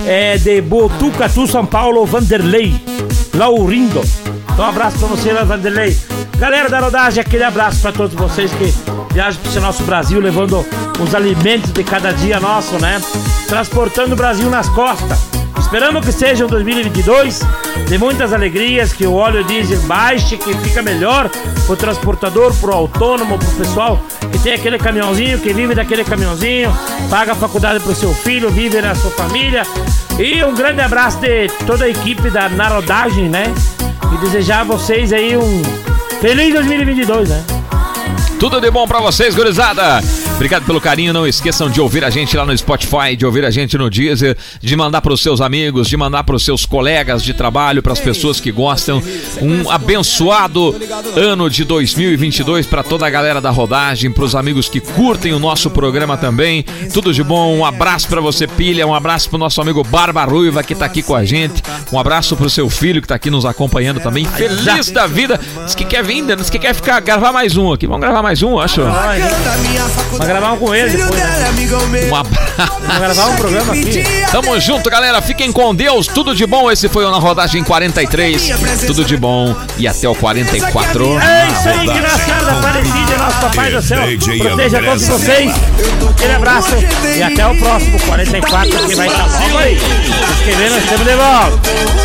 de Botucatu, São Paulo, Vanderlei Laurindo. Então um abraço pra você, Vanderlei. Galera da rodagem, aquele abraço pra todos vocês que viajam pro nosso Brasil, levando os alimentos de cada dia nosso, né? Transportando o Brasil nas costas. Esperamos que seja um 2022 de muitas alegrias, que o óleo diesel baixe, que fica melhor pro transportador, pro autônomo, pro pessoal que tem aquele caminhãozinho, que vive daquele caminhãozinho, paga a faculdade pro seu filho, vive na sua família. E um grande abraço de toda a equipe da Narodagem, né? E desejar a vocês aí um feliz 2022, né? Tudo de bom pra vocês, gurizada. Obrigado pelo carinho. Não esqueçam de ouvir a gente lá no Spotify, de ouvir a gente no Deezer, de mandar pros seus amigos, de mandar pros seus colegas de trabalho, pras pessoas que gostam. Um abençoado ano de 2022 pra toda a galera da rodagem, pros amigos que curtem o nosso programa também. Tudo de bom. Um abraço pra você, Pilha. Um abraço pro nosso amigo Barba Ruiva, que tá aqui com a gente. Um abraço pro seu filho, que tá aqui nos acompanhando também. Feliz da vida. Diz que quer vir, diz que quer gravar mais um aqui. Vamos gravar mais um, acho. Vai gravar um com ele depois, né? Um abraço. Vamos gravar um programa aqui. Tamo junto, galera. Fiquem com Deus. Tudo de bom. Esse foi o Na Rodagem 43. Tudo de bom. E até o 44. É isso aí, que Nossa Aparecida, nosso Papai do Céu. Proteja todos vocês. Aquele abraço. E até o próximo 44, que vai estar logo aí. Se inscrever, nós estamos de volta.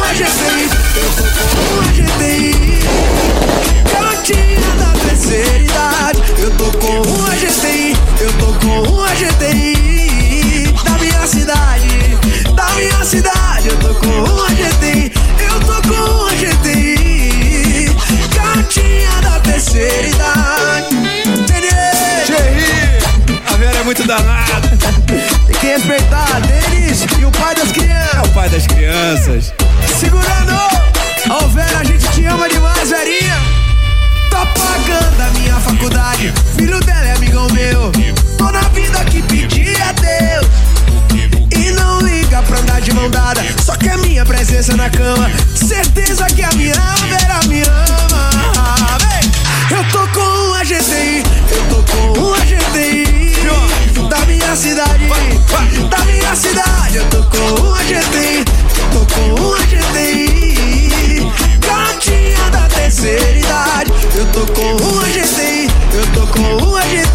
Eu tô com um AGTI, eu tô com um AGTI da minha cidade, eu tô com um AGTI, eu tô com um AGTI, gatinha da terceira idade. Thierry, a Vera é muito danada. Tem que respeitar Denis e o pai das crianças. É o pai das crianças. Segurando, ó Vera, a gente te ama demais, Verinha. Tô pagando a minha faculdade, filho dela é amigão meu. Tô na vida que pedi a Deus e não liga pra andar de mão dada, só que a minha presença na cama, certeza que a minha Vera me ama. Eu tô com um AGTI, eu tô com um AGTI da minha cidade, eu tô com um AGTI, eu tô com um AGTI, gatinha da terceira idade. Eu tô com um AGTI, eu tô com um AGTI.